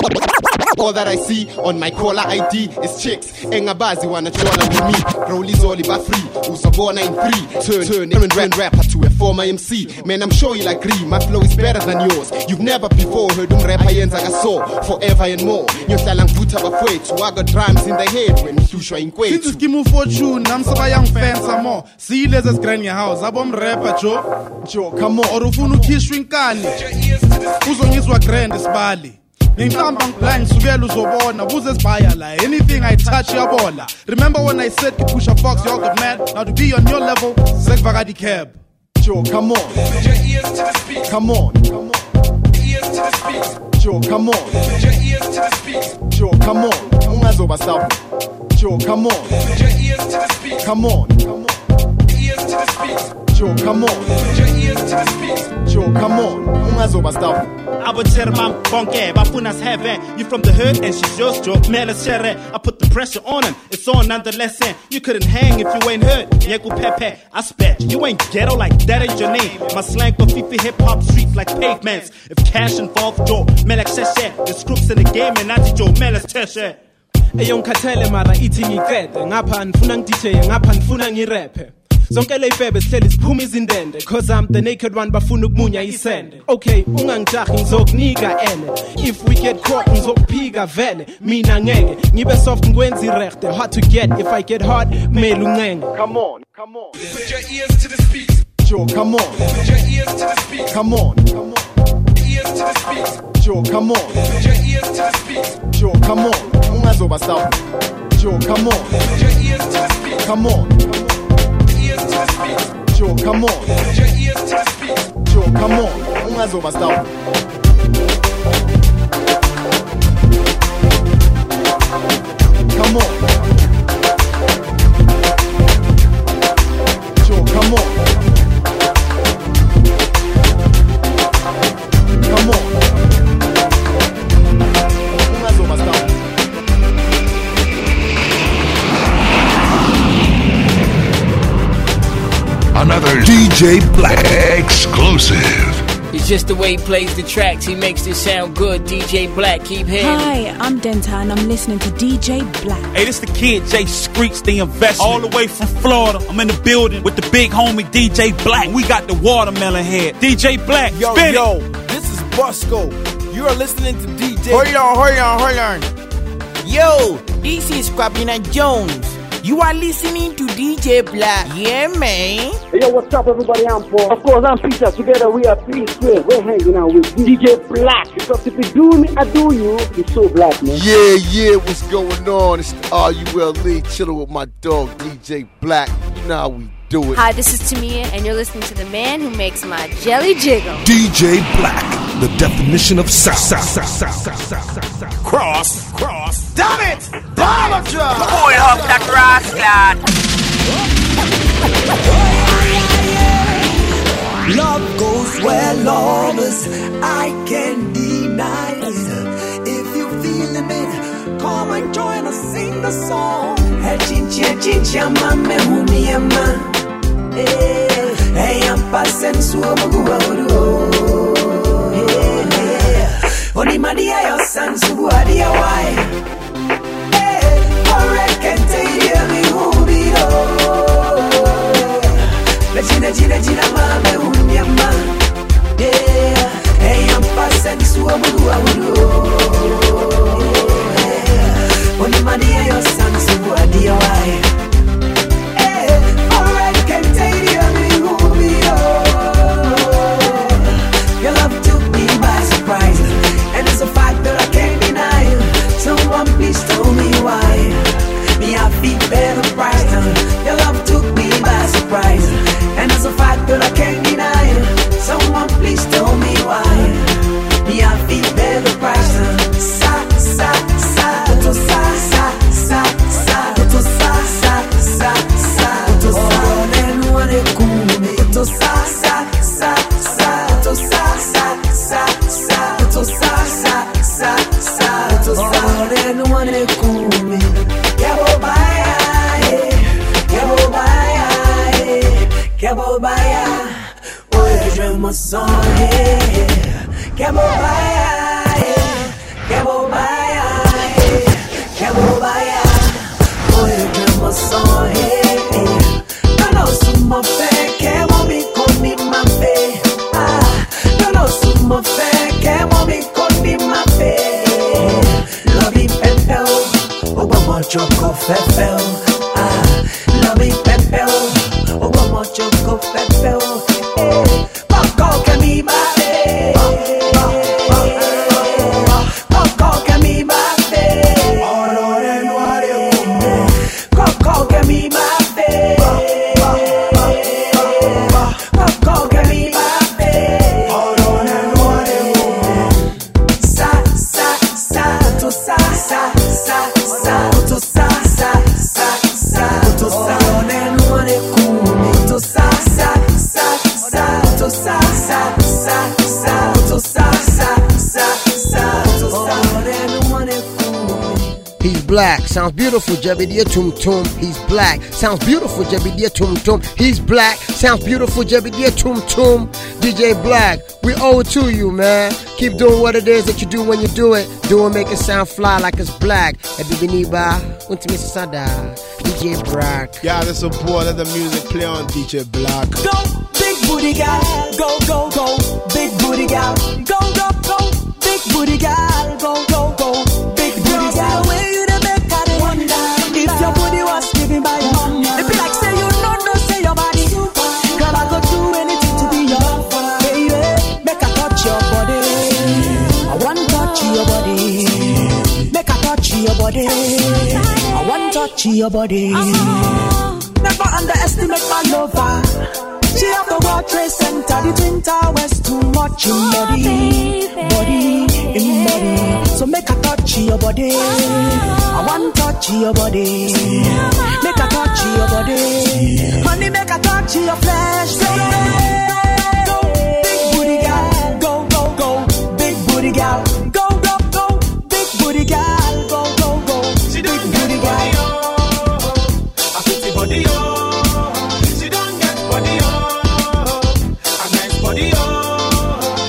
all that I see on my caller I D is chicks. Engabazi wanna join with me. Rollies all about free. Usabona in three. Turn, turn, and run rapper to a former M C. Man, I'm sure you'll agree. My flow is better than yours. You've never before heard um rapper yenza saw forever and more. Nyohlala ngivutha bafowethu. I got rhymes in the head when hlushwa inkwethu. Since Skimu Fortune, I'm so young fans some more. See you let's grind your house. Abom rapper Joe. Joe, come on. Orufunu khishwa inkani. Uzonyiswa grand isibali. Ngihlamba ngiblind sukela uzobona buze sibaya la. Anything I touch yabola. Remember when I said push a fox you're good man. Now to be on your level, sekvaga di cab. Joe, come on. Put your ears to the speak. Come on. Come on. Ears to the speak. Joe, come on. Put your ears to the speak. Joe, come on. Ungazo basta. Joe, come on. Put your ears to the speak. Come on. Come on. Ears to the speak. Joe, come on. Put your ears to the speak. Joe, come on. Ungazo basta. I would tell my bonke, bafunas heaven. You from the hood and she's yours, Joe. Melasere, I put the pressure on him. It's on nonetheless, and you couldn't hang if you ain't heard. Yeku Pepe, I spet. You ain't ghetto like that ain't your name. My slang for fifi hip hop streets like pavements. If cash involved, Joe, Melak Seshe. The scoops in the game and Nati Joe, Melas Teshe. Eyo ngikhathele mara ithi ngiqede ngapha ngifuna ngi-D J ngapha ngifuna ngi-raphe zonke ley'bhebe sihleli siphuma izindende cause I'm the naked one bafuna ukumunya isende okay ungangijahi ngizokunika ene if we get caught ngizokuphika vele mina ngeke ngibe soft ngikwenza irechte hard to get if I get hard kumele uncenge come on come on put your ears to the speaks Joe come on put your ears to the speaks come on come on ears to the speaks Joe come on put your ears to the speaks Joe come on ungazoba stop Joe come on put your ears to the speaks come on ears to the speaks Joe come on put your ears to the speaks Joe come on ungazoba stop come on Joe come on come on ungazoba stop Another D J Black exclusive. It's just the way he plays the tracks. He makes this sound good. D J Black, keep hitting. Hi, I'm Denta and I'm listening to D J Black. Hey, this the kid, Jay Screech, the investment. All the way from Florida. I'm in the building with the big homie, D J Black. We got the watermelon head. D J Black, yo, spin yo, it. This is Busco. You are listening to D J. Hold on, hold on, hold on. Yo, this is Kwabena Jones. You are listening to D J Black. Yeah, man. Hey, yo, what's up, everybody? I'm Paul. Of course, I'm Peter. Together, we are three squares. We're hanging out with D J Black. Because if you do me, I do you. You're so black, man. Yeah, yeah, what's going on? It's the R U L E, chilling with my dog, D J Black. You know how we do it. Hi, this is Tamia, and you're listening to the man who makes my jelly jiggle. D J Black, the definition of sound. Cross, cross. Damn it! Dollar drop! Pull up that rascal. Love goes where lovers I can't deny it. If you feeling it, come and join us, sing the song. Hey, chincha, chincha, mame, humiama. Hey, I'm passing suo. Only Madia, your son, Subuadia, why? Hey, or I can't tell me who be the Gina, Gina, Gina, Mama, Unyama. Yeah, hey, I'm passing Suabua. Only Madia, your son, Subuadia, why? Hey, or I can't tell me who be the Your love took me by surprise. And it's a fact that I can't deny. Someone please tell me why. Me I feel better price now. Your love took me by surprise. And it's a fact that I can't deny. Someone please tell me why. Me I feel better price now. Sa sa sa to sa sa sa sa to sa sa sa sa to sa. Oh, then what it cool me to sa sa sa sa to sa sa sa sa to sa sa sa sa to sa. Oh, then what it cool me. Yabo baya, yabo baya, yabo baya. Oh, je me sens yabo baya, yabo baya, yabo baya. Oh, je me sens no no sumo fe, yabo mi con mi mafe. Ah, no no sumo fe, yabo mi con mi mafe. Love me pepe. Obama choco fefel, ah, love me pepel. Obama choco fefel, eh. Paco que mi babe, Paco que mi babe, oro de nuare, Paco que mi babe, Paco que mi babe, oro de nuare. Sa sa sa to sa sa sa. Sa to sa sa sa sa to sa. Oh, then what it cool me to sa sa sa sa to sa sa sa sa to sa sa sa sa to sa. Oh, then what it cool me. He's black, sounds beautiful, Jebidia Tum Tum. He's black, sounds beautiful, Jebidia Tum Tum. He's black, sounds beautiful, Jebidia Tum Tum. D J Black, we owe it to you, man. Keep doing what it is that you do when you do it. Do it, make it sound fly like it's black. Ebibiniba, Unti Mister Sada, D J Black. Yeah, that's a boy. Let the music play on D J Black. Go, big booty gal, go, go, go, big booty gal, go, go, go, big booty gal, go, go, go, big booty gal. Where you the make I wonder if your booty was given by your mom. It be like say you know, no say your body. Girl, I go do anything to be your baby. Make I touch your body. I want touch your body. Make I touch your body. I want touch your body. Never underestimate my lover. She have the World Trade Center, the Twin Towers, too much in body, body, in body. So make a touch your body. I want touch your body. Make a touch your body. Honey, make a touch your flesh. Go, big booty gal, go, go, go, big booty gal, go, go, go, big booty gal, go, go, go, big booty gal. I fit the body, oh. She don't get body, oh. A nice body, oh.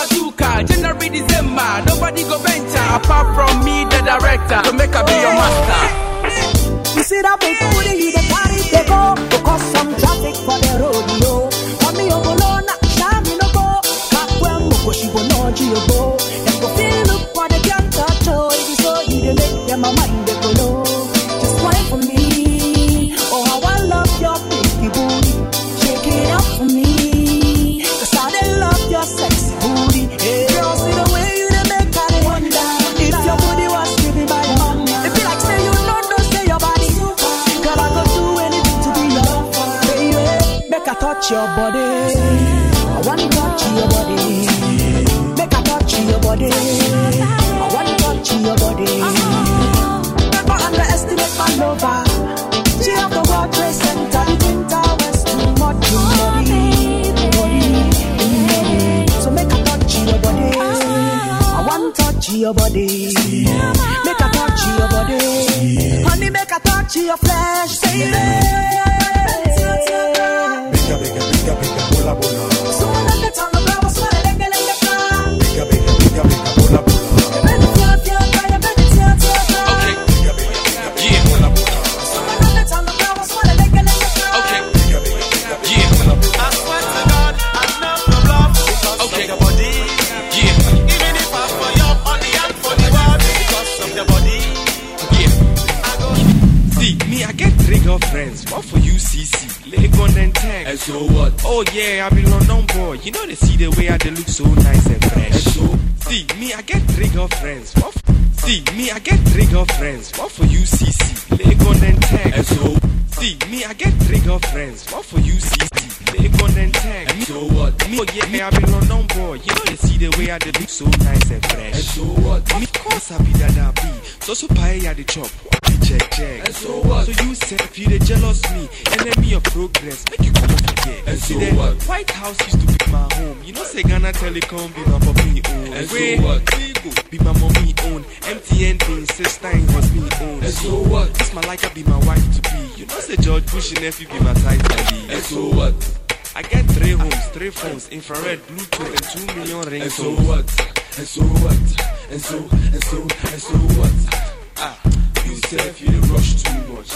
bazooka, January, December. Nobody go venture apart from me, the director. To make her be your master. You see that big booty, you the party they go. Go cause some traffic for the rodeo. For me, I'm alone, I'm in a go. Captain, go she go no go. Them go feel look what they can't touch. Oh, it is so you they make them a mind they go low. Just wait for me. Oh, how I love your big booty. Shake it up for me. Cause I they love your sexy booty. Hey, girl, see the way you they make I they wonder. If your booty was given by your mom, it be like say you know, don't say your body. Girl, I go do anything to be your baby. Make I touch your body. I want to touch your body. Make I touch your body. I want to touch your body. Never underestimate my lover. She have the World Trade Center, the Twin Towers, too much in body, body, in body. So make I touch your body. I want to touch your body. Make I touch your body. Honey, make I touch your flesh, baby. Bigger, bigger, bigger, bigger, bola, bola. So let the tongue of our sweat, let the let the bigger, bigger, bigger, bigger, bola, bola. Okay. Yeah. So let the tongue of our sweat, let the let the okay. Yeah. I swear to God, I love the love because okay. of your body. Yeah. Even if I for you on the hand for the body because of your body. Yeah. I go. See, me, I get three girlfriends. One for you, C C. Legon and tag. And so what? Oh yeah, I be London boy. You know they see the way I they look so nice and fresh. And so see me, I get three girlfriends. What f- see me, I get three girlfriends. What for you, C C? Legon and tag. And so see me, I get three girlfriends. What for you, C C? Legon and tag. And so what? Me, oh yeah, I be London boy. You know they see the way I they look so nice and fresh. And so what? Me, of course I be that I be. So so pay at the chop. Check, check. And so what? So you said if you they jealous me, enemy of progress, make you come up again. And so then, what? White House used to be my home. You know say Ghana Telecom be my papi own. And so what? Go be my mommy own. M T N being sister was me own. And so what? This my like I be my wife to be. You know say George Bush and nephew be my tight lady. And so what? I get three homes, three phones, infrared, Bluetooth, and two million rings. And so what? And so what? And so and so and so what? Ah. You said you didn't rush too much.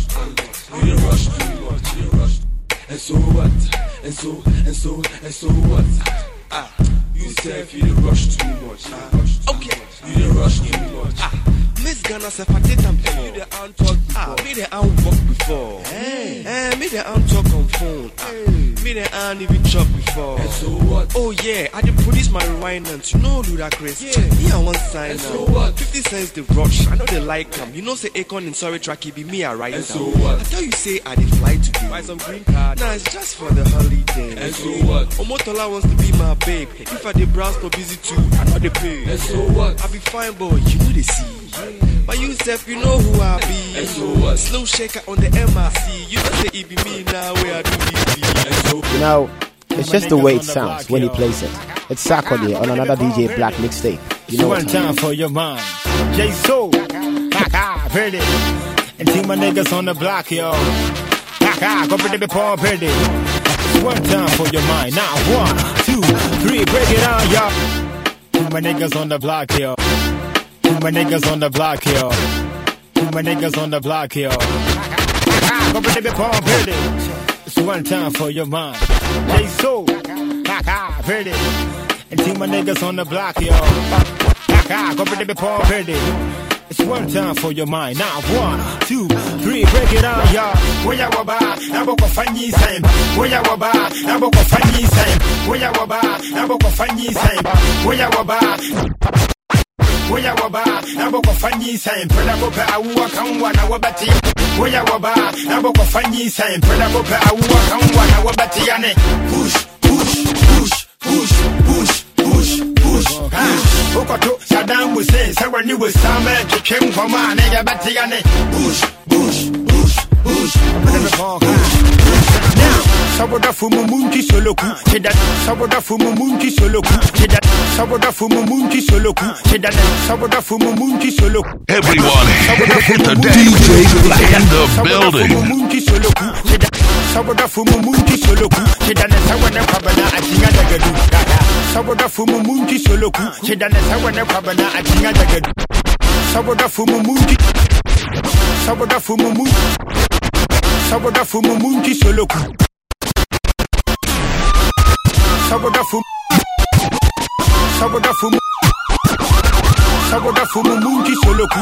You didn't rush too much. You didn't rush. And so what? And so and so and so what? Ah, you said you didn't rush too much. Okay, you didn't rush too much. Ah, Miss Ghana said I did and you the aunt talk. Ah, me the aunt walk before. Hey, eh, me the aunt talk on phone. Ah, me the aunt even chop before. And so what? Oh yeah, I did produce my rewind. You know Ludacris. Yeah, me I want sign now. So what? Fifty cents the rush. I know they like them. You know say Akon in sorry tracky be me I write down. So what? I tell you say I did fly today. Buy some green card. Nah, it's just for the holiday. And so what? Omotola wants to be my babe. If I did browse for busy too, I know they pay. And so what? I be fine boy, you know they see. But you self, you know who I be. And so what? Slow shaker on the M I C. You know say it be me now where I do B B. And so you know, it's just the way it sounds when he plays it. It's Saturday on another D J Black mixtape. You know one time for your mind. J Soul, haha, pretty. And team my niggas on the block, yo. Haha, go pretty before pretty. It's one time for your mind. Now one, two, three, break it down, yo. Team my niggas on the block, yo. Team my niggas on the block, yo. Team my niggas on the block, yo. Haha, go pretty before pretty. It's one time for your mind. J Soul, haha, pretty. And team my niggas on the block, yo. Haha, go pretty before pretty. It's one time for your mind. Now one, two, three, break it down, y'all. Where ya waba, na boko fanyi same. Where ya waba, na boko fanyi same. Where ya waba, na boko fanyi same. Where ya waba. Where ya waba, na boko fanyi same. Preda bope awuwa kanwa na wabati. Where ya waba, na boko fanyi same. Preda bope awuwa kanwa na wabati yane. Push, push, push, push, push. Push, push, push. Okoto, Saddam Hussein, say when you was summer, you came from my nigga, but you got push, push, push, push, push. Now, Saboda Fumu Munki Soloku, say that Saboda Fumu Munki Soloku, say that Saboda Fumu Munki Soloku, say that Saboda Fumu Munki Soloku. Everyone hit the D J Black in the building. Munki Soloku, say that Saboda Fumu Munki Soloku, say that Sawana Kabana, I think I got Saboda fumu munki soloku. Chedane sawane kwabana atinga jagadu. Saboda fumu munki. Saboda fumu munki. Saboda fumu munki soloku. Saboda fumu. Saboda fumu. Saboda fumu munki soloku.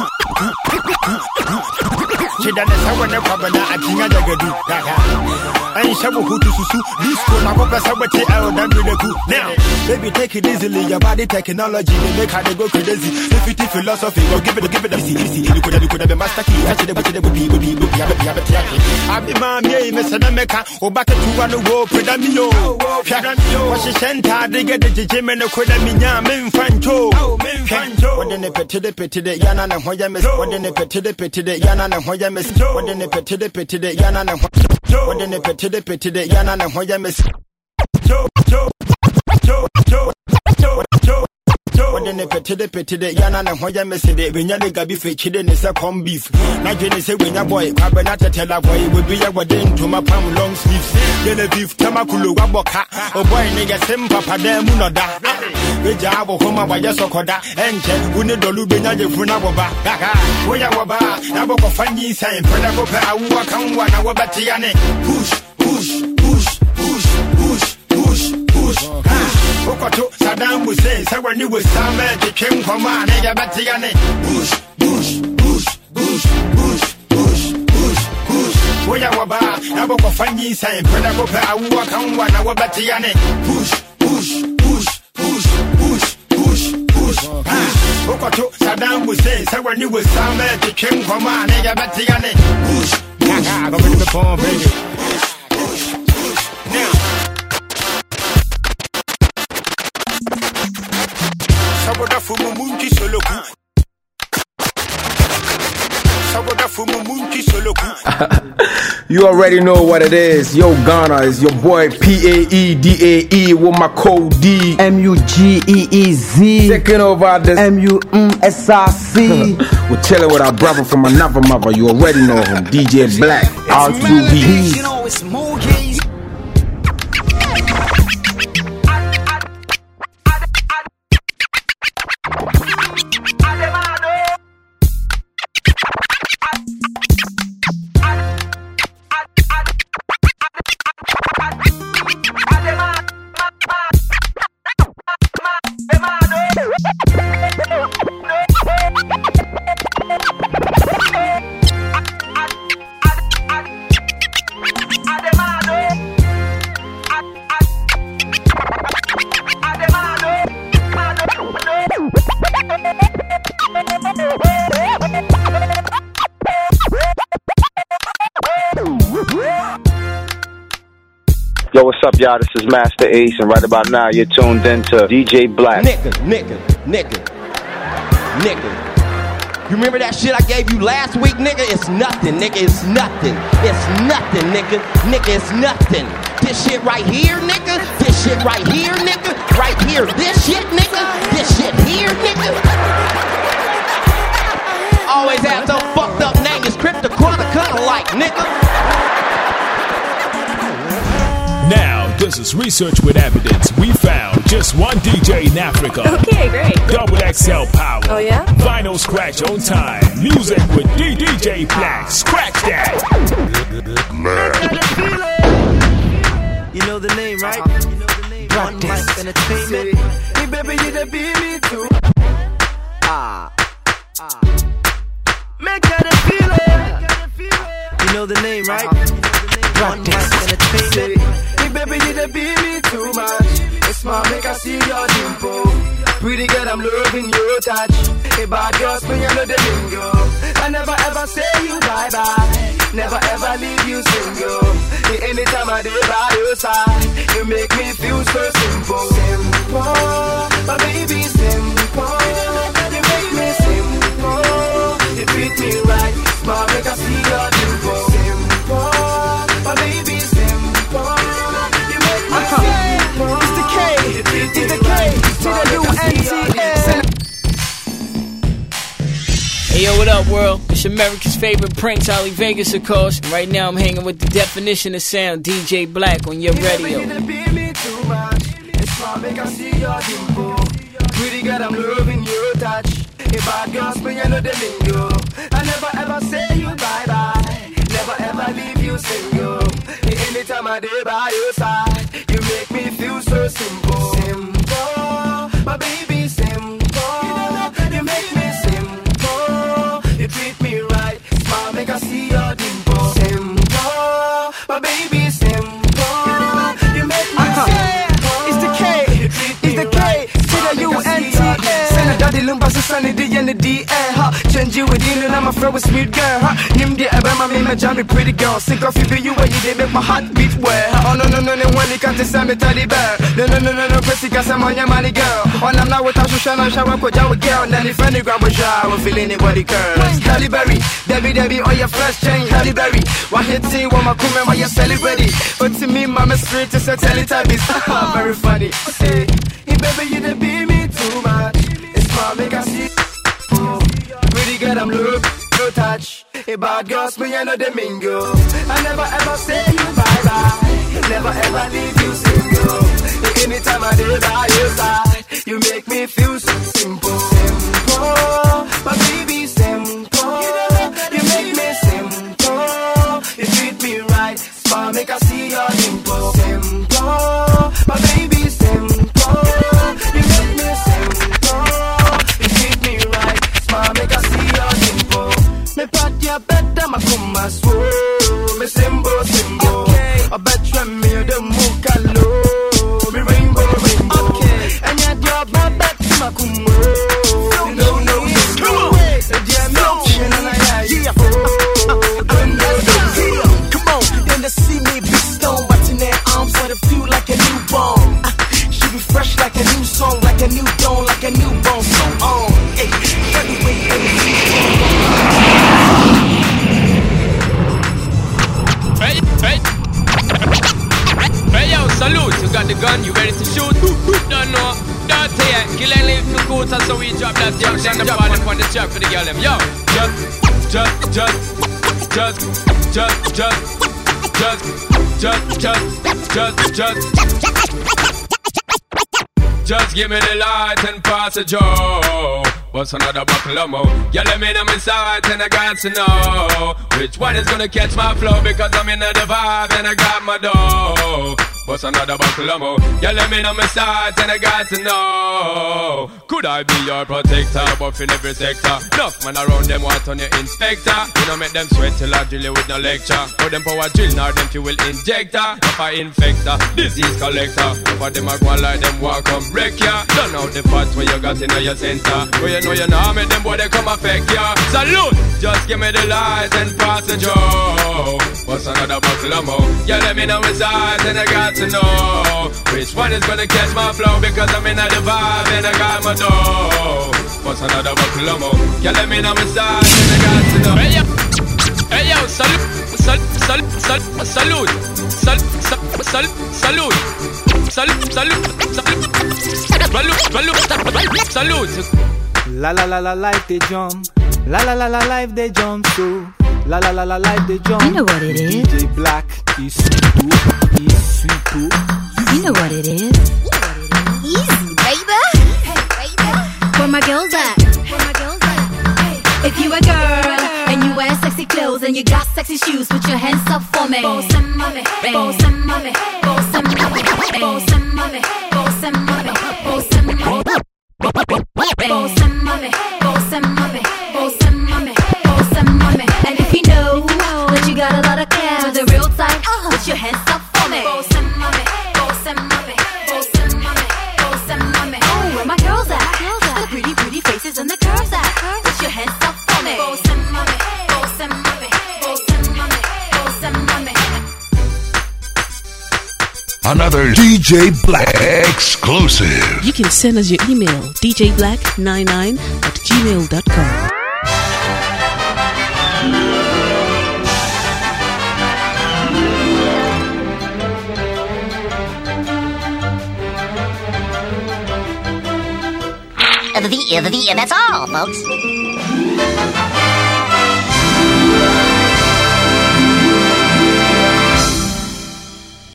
Chedane sawane kwabana atinga jagadu. And shabu hutu susu. Disco na kopa sabati ayo dambileku. Now, baby, take it easily. Your body technology, they make how they go crazy. If it is philosophy, go give it, give it, easy, easy. You could have, you could have been master key. I should have, should have, be, be, be, be, I be my me, Miss America, or back to one war, Predamio. What's the center? They get the gym and the Quedamina, men Fancho. What then they petty the petty the Yana and Hoyamis? What then they petty the petty the Yana and Hoyamis? What then they petty the petty the Yana and Hoyamis? What then they petty the petty the Yana and Hoyamis? Joe, Joe, Joe, Joe, Joe, Joe. When they petty the petty the Yana and Hoyamis, they when you gabi fake chicken is a corn beef. Now, say when your boy, Cabanata tell a boy, will be a wedding to my palm long sleeves. Then a beef, Tamakulu, Waboka, or boy, nigga, Sim Papa, de Munoda. The job of Homa by Yasokoda, and ten, when the Lubina, Funababa, Wayawaba, Naboko Fanny, saying, Pedagopa, Awakan, one hour Batiane. Push, push, push, push, push, push, push, push. Okoto, Saddam Hussein, so when you was Sam, the King Command, nigga Batiane. Push, push, push, push, push, push, push, push. Wayawaba, Naboko Fanny, saying, Pedagopa, Awakan, one hour Batiane. Push, push, push. Push, push, push, push, push. Okoto, Saddam Hussein, so when you was Sam, the King Command, nigga Batiane. Push, push, I'm going to be born, baby. Push, push, now. Saboda fumu munki soloku. Saboda fumu munki soloku. You already know what it is. Yo, Ghana is your boy P A E D A E with my code D. M U G E E Z. Taking over this M U M S R C. We're chilling with our brother from another mother. You already know him. D J Black. R two B. You know it's Moogies. Yo, what's up, y'all? This is Master Ace, and right about now, you're tuned in to D J Black. Nigga, nigga, nigga, nigga. You remember that shit I gave you last week, nigga? It's nothing, nigga, it's nothing. It's nothing, nigga. Nigga, it's nothing. This shit right here, nigga. This shit right here, nigga. Right here. This shit, nigga. This shit here, nigga. Always have some fucked up name. It's Crypto Chronica like, nigga. Now, this is research with evidence. We found just one D J in Africa. Okay, great. Double X L power. Oh, yeah? Vinyl scratch on time. Music with D J Black. Scratch that. You know the name, right? You know the name. One Mic Entertainment. Hey, baby, you the beat me too. Ah. Ah. Make that feel it. You know the name, right? One Mic Entertainment. Hey, baby, you the beat me too much. It's smart, make I see your dimple. Pretty girl, I'm loving your touch. Hey, bad girl, spring you know the lingo. I never ever say you bye-bye. Never ever leave you single. Hey, anytime I do by your side, you make me feel so simple. Simple, my baby, simple. You make me simple. You treat me right. Smart, make I see your dimple. Simple, my baby, simple. You make me simple. It's the K, it's the K, to the U N T S. Hey yo, what up, world? It's America's favorite Prince, Ali Vegas, of course. And right now I'm hanging with the definition of sound, D J Black, on your radio. make I see your dimple. Pretty girl, I'm loving your touch. If bad girls, me, you know the lingo. I never ever say you bye-bye. Never ever leave you single. Anytime I day by your side, you make me feel so simple. Simple, my baby, simple. You make me simple. You treat me right. Smile, make I see your dimple. Simple, my baby, simple. You make me simple. It's the K, it's the K, to the U N T A. Send a daddy lumba, so sunny D and the D A. Ha, change you with you and I'm a friend with sweet girl. Ha, nim the Abama, me, my jammy pretty girl. Sick of you, be you, where you they make my heart beat well. Oh no, no, no, no, when you can't tell me teddy bear. No, no, no, no, no, Chrissy, cause I'm on your money girl. On I'm not with a Shoshana, shower, with your girl. And then if any grab a jar, we'll feel anybody curls. Halle Berry, Debbie, Debbie, or your fresh change, Halle Berry. What hit team, what my crew, why you're celebrating. But to me, mama straight to say Teletubbies. Very funny. Hey, hey, baby, you done beat me too much. It's my make I see. Oh, pretty girl, I'm look, no touch. Hey, bad girls, me, I know the mingo. I never ever say you bye-bye. Never ever leave you single. Hey, anytime I do by your side, you make me feel so simple. Simple, my baby, simple. You make me simple. You treat me right. Smile, make I see your dimple. Simple, my baby, simple. You make me simple. You treat me right. Smile, make I see your dimple. Me pat ya better, my kuma swoon. Me simple, simple. I bet you me the mukalo. Me rainbow, rainbow. Okay. And ya drop my bet, my kuma. No, no, no, no. Yeah, no, yeah, come on, then to see me big stone, but in their arms, what it feel like a newborn. Uh, she be fresh like a new song, like a new dawn, like a newborn. So on, hey, heavyweight, Hey, hey, hey, yo, salute. You got the gun, you ready to shoot? Don't know, don't hear. Kill and leave no coats, and so we drop that jump. Send the ball upon the chuck for the girl. Yo, just, just, just, just, just, just, just, just, just, just. Just give me the light and pass a Joe. What's another buckle of mo? Yeah, let me know my sight and I got to know which one is gonna catch my flow, because I'm in the vibe and I got my dough. What's another buckle of mo? Yeah, let me know my sight and I got to know. Could I be your protector, buff in every sector? Enough man around them want on your inspector. You know make them sweat till I drill you with no lecture. Put them power drill, now them fuel injector. If I infector, disease collector. If I them a go like them walk on break ya. Don't know the fat where you got in your center. Where you know you know make them boy they come affect ya. Salute! Just give me the light and pass the joe. What's another buckle of mo? Yeah, let me know his eyes and I got to know which one is gonna catch my flow, because I'm in the vibe and I got my dough. What's another buckle of mo? Yeah, let me know his eyes and I got to know. Hey yo, hey yo, salute, sal, sal, sal, salute, sal, sal, sal, salute, salute, salute, salute, salute, salute. La la la la life they jump. La la la la life they jump too. La la la la life they jump. You know what it is. D J Black is sweet too. He's sweet too. You know what it is. Easy, baby. Hey, baby. Where my girls at? Where my girls at? Hey. If you a girl and you wear sexy clothes and you got sexy shoes, put your hands up for me. Boss and mommy, boss and mommy, boss and mommy, boss and mommy, boss and mommy, boss and mommy. Boss and mommy, boss and mommy, boss and mommy, boss and mommy. And if you know that you got a lot of cash to the real side, put your hands up for me. Boss and mommy, boss and mommy, boss and mommy, boss and mommy. Oh, where my girls at? The pretty, pretty faces and the curves at. Put your hands up for me. Boss and mommy, boss and mommy, boss and mommy, boss and mommy. Another D J Black exclusive. You can send us your email, d j black ninety-nine at gmail dot com. And that's all, folks.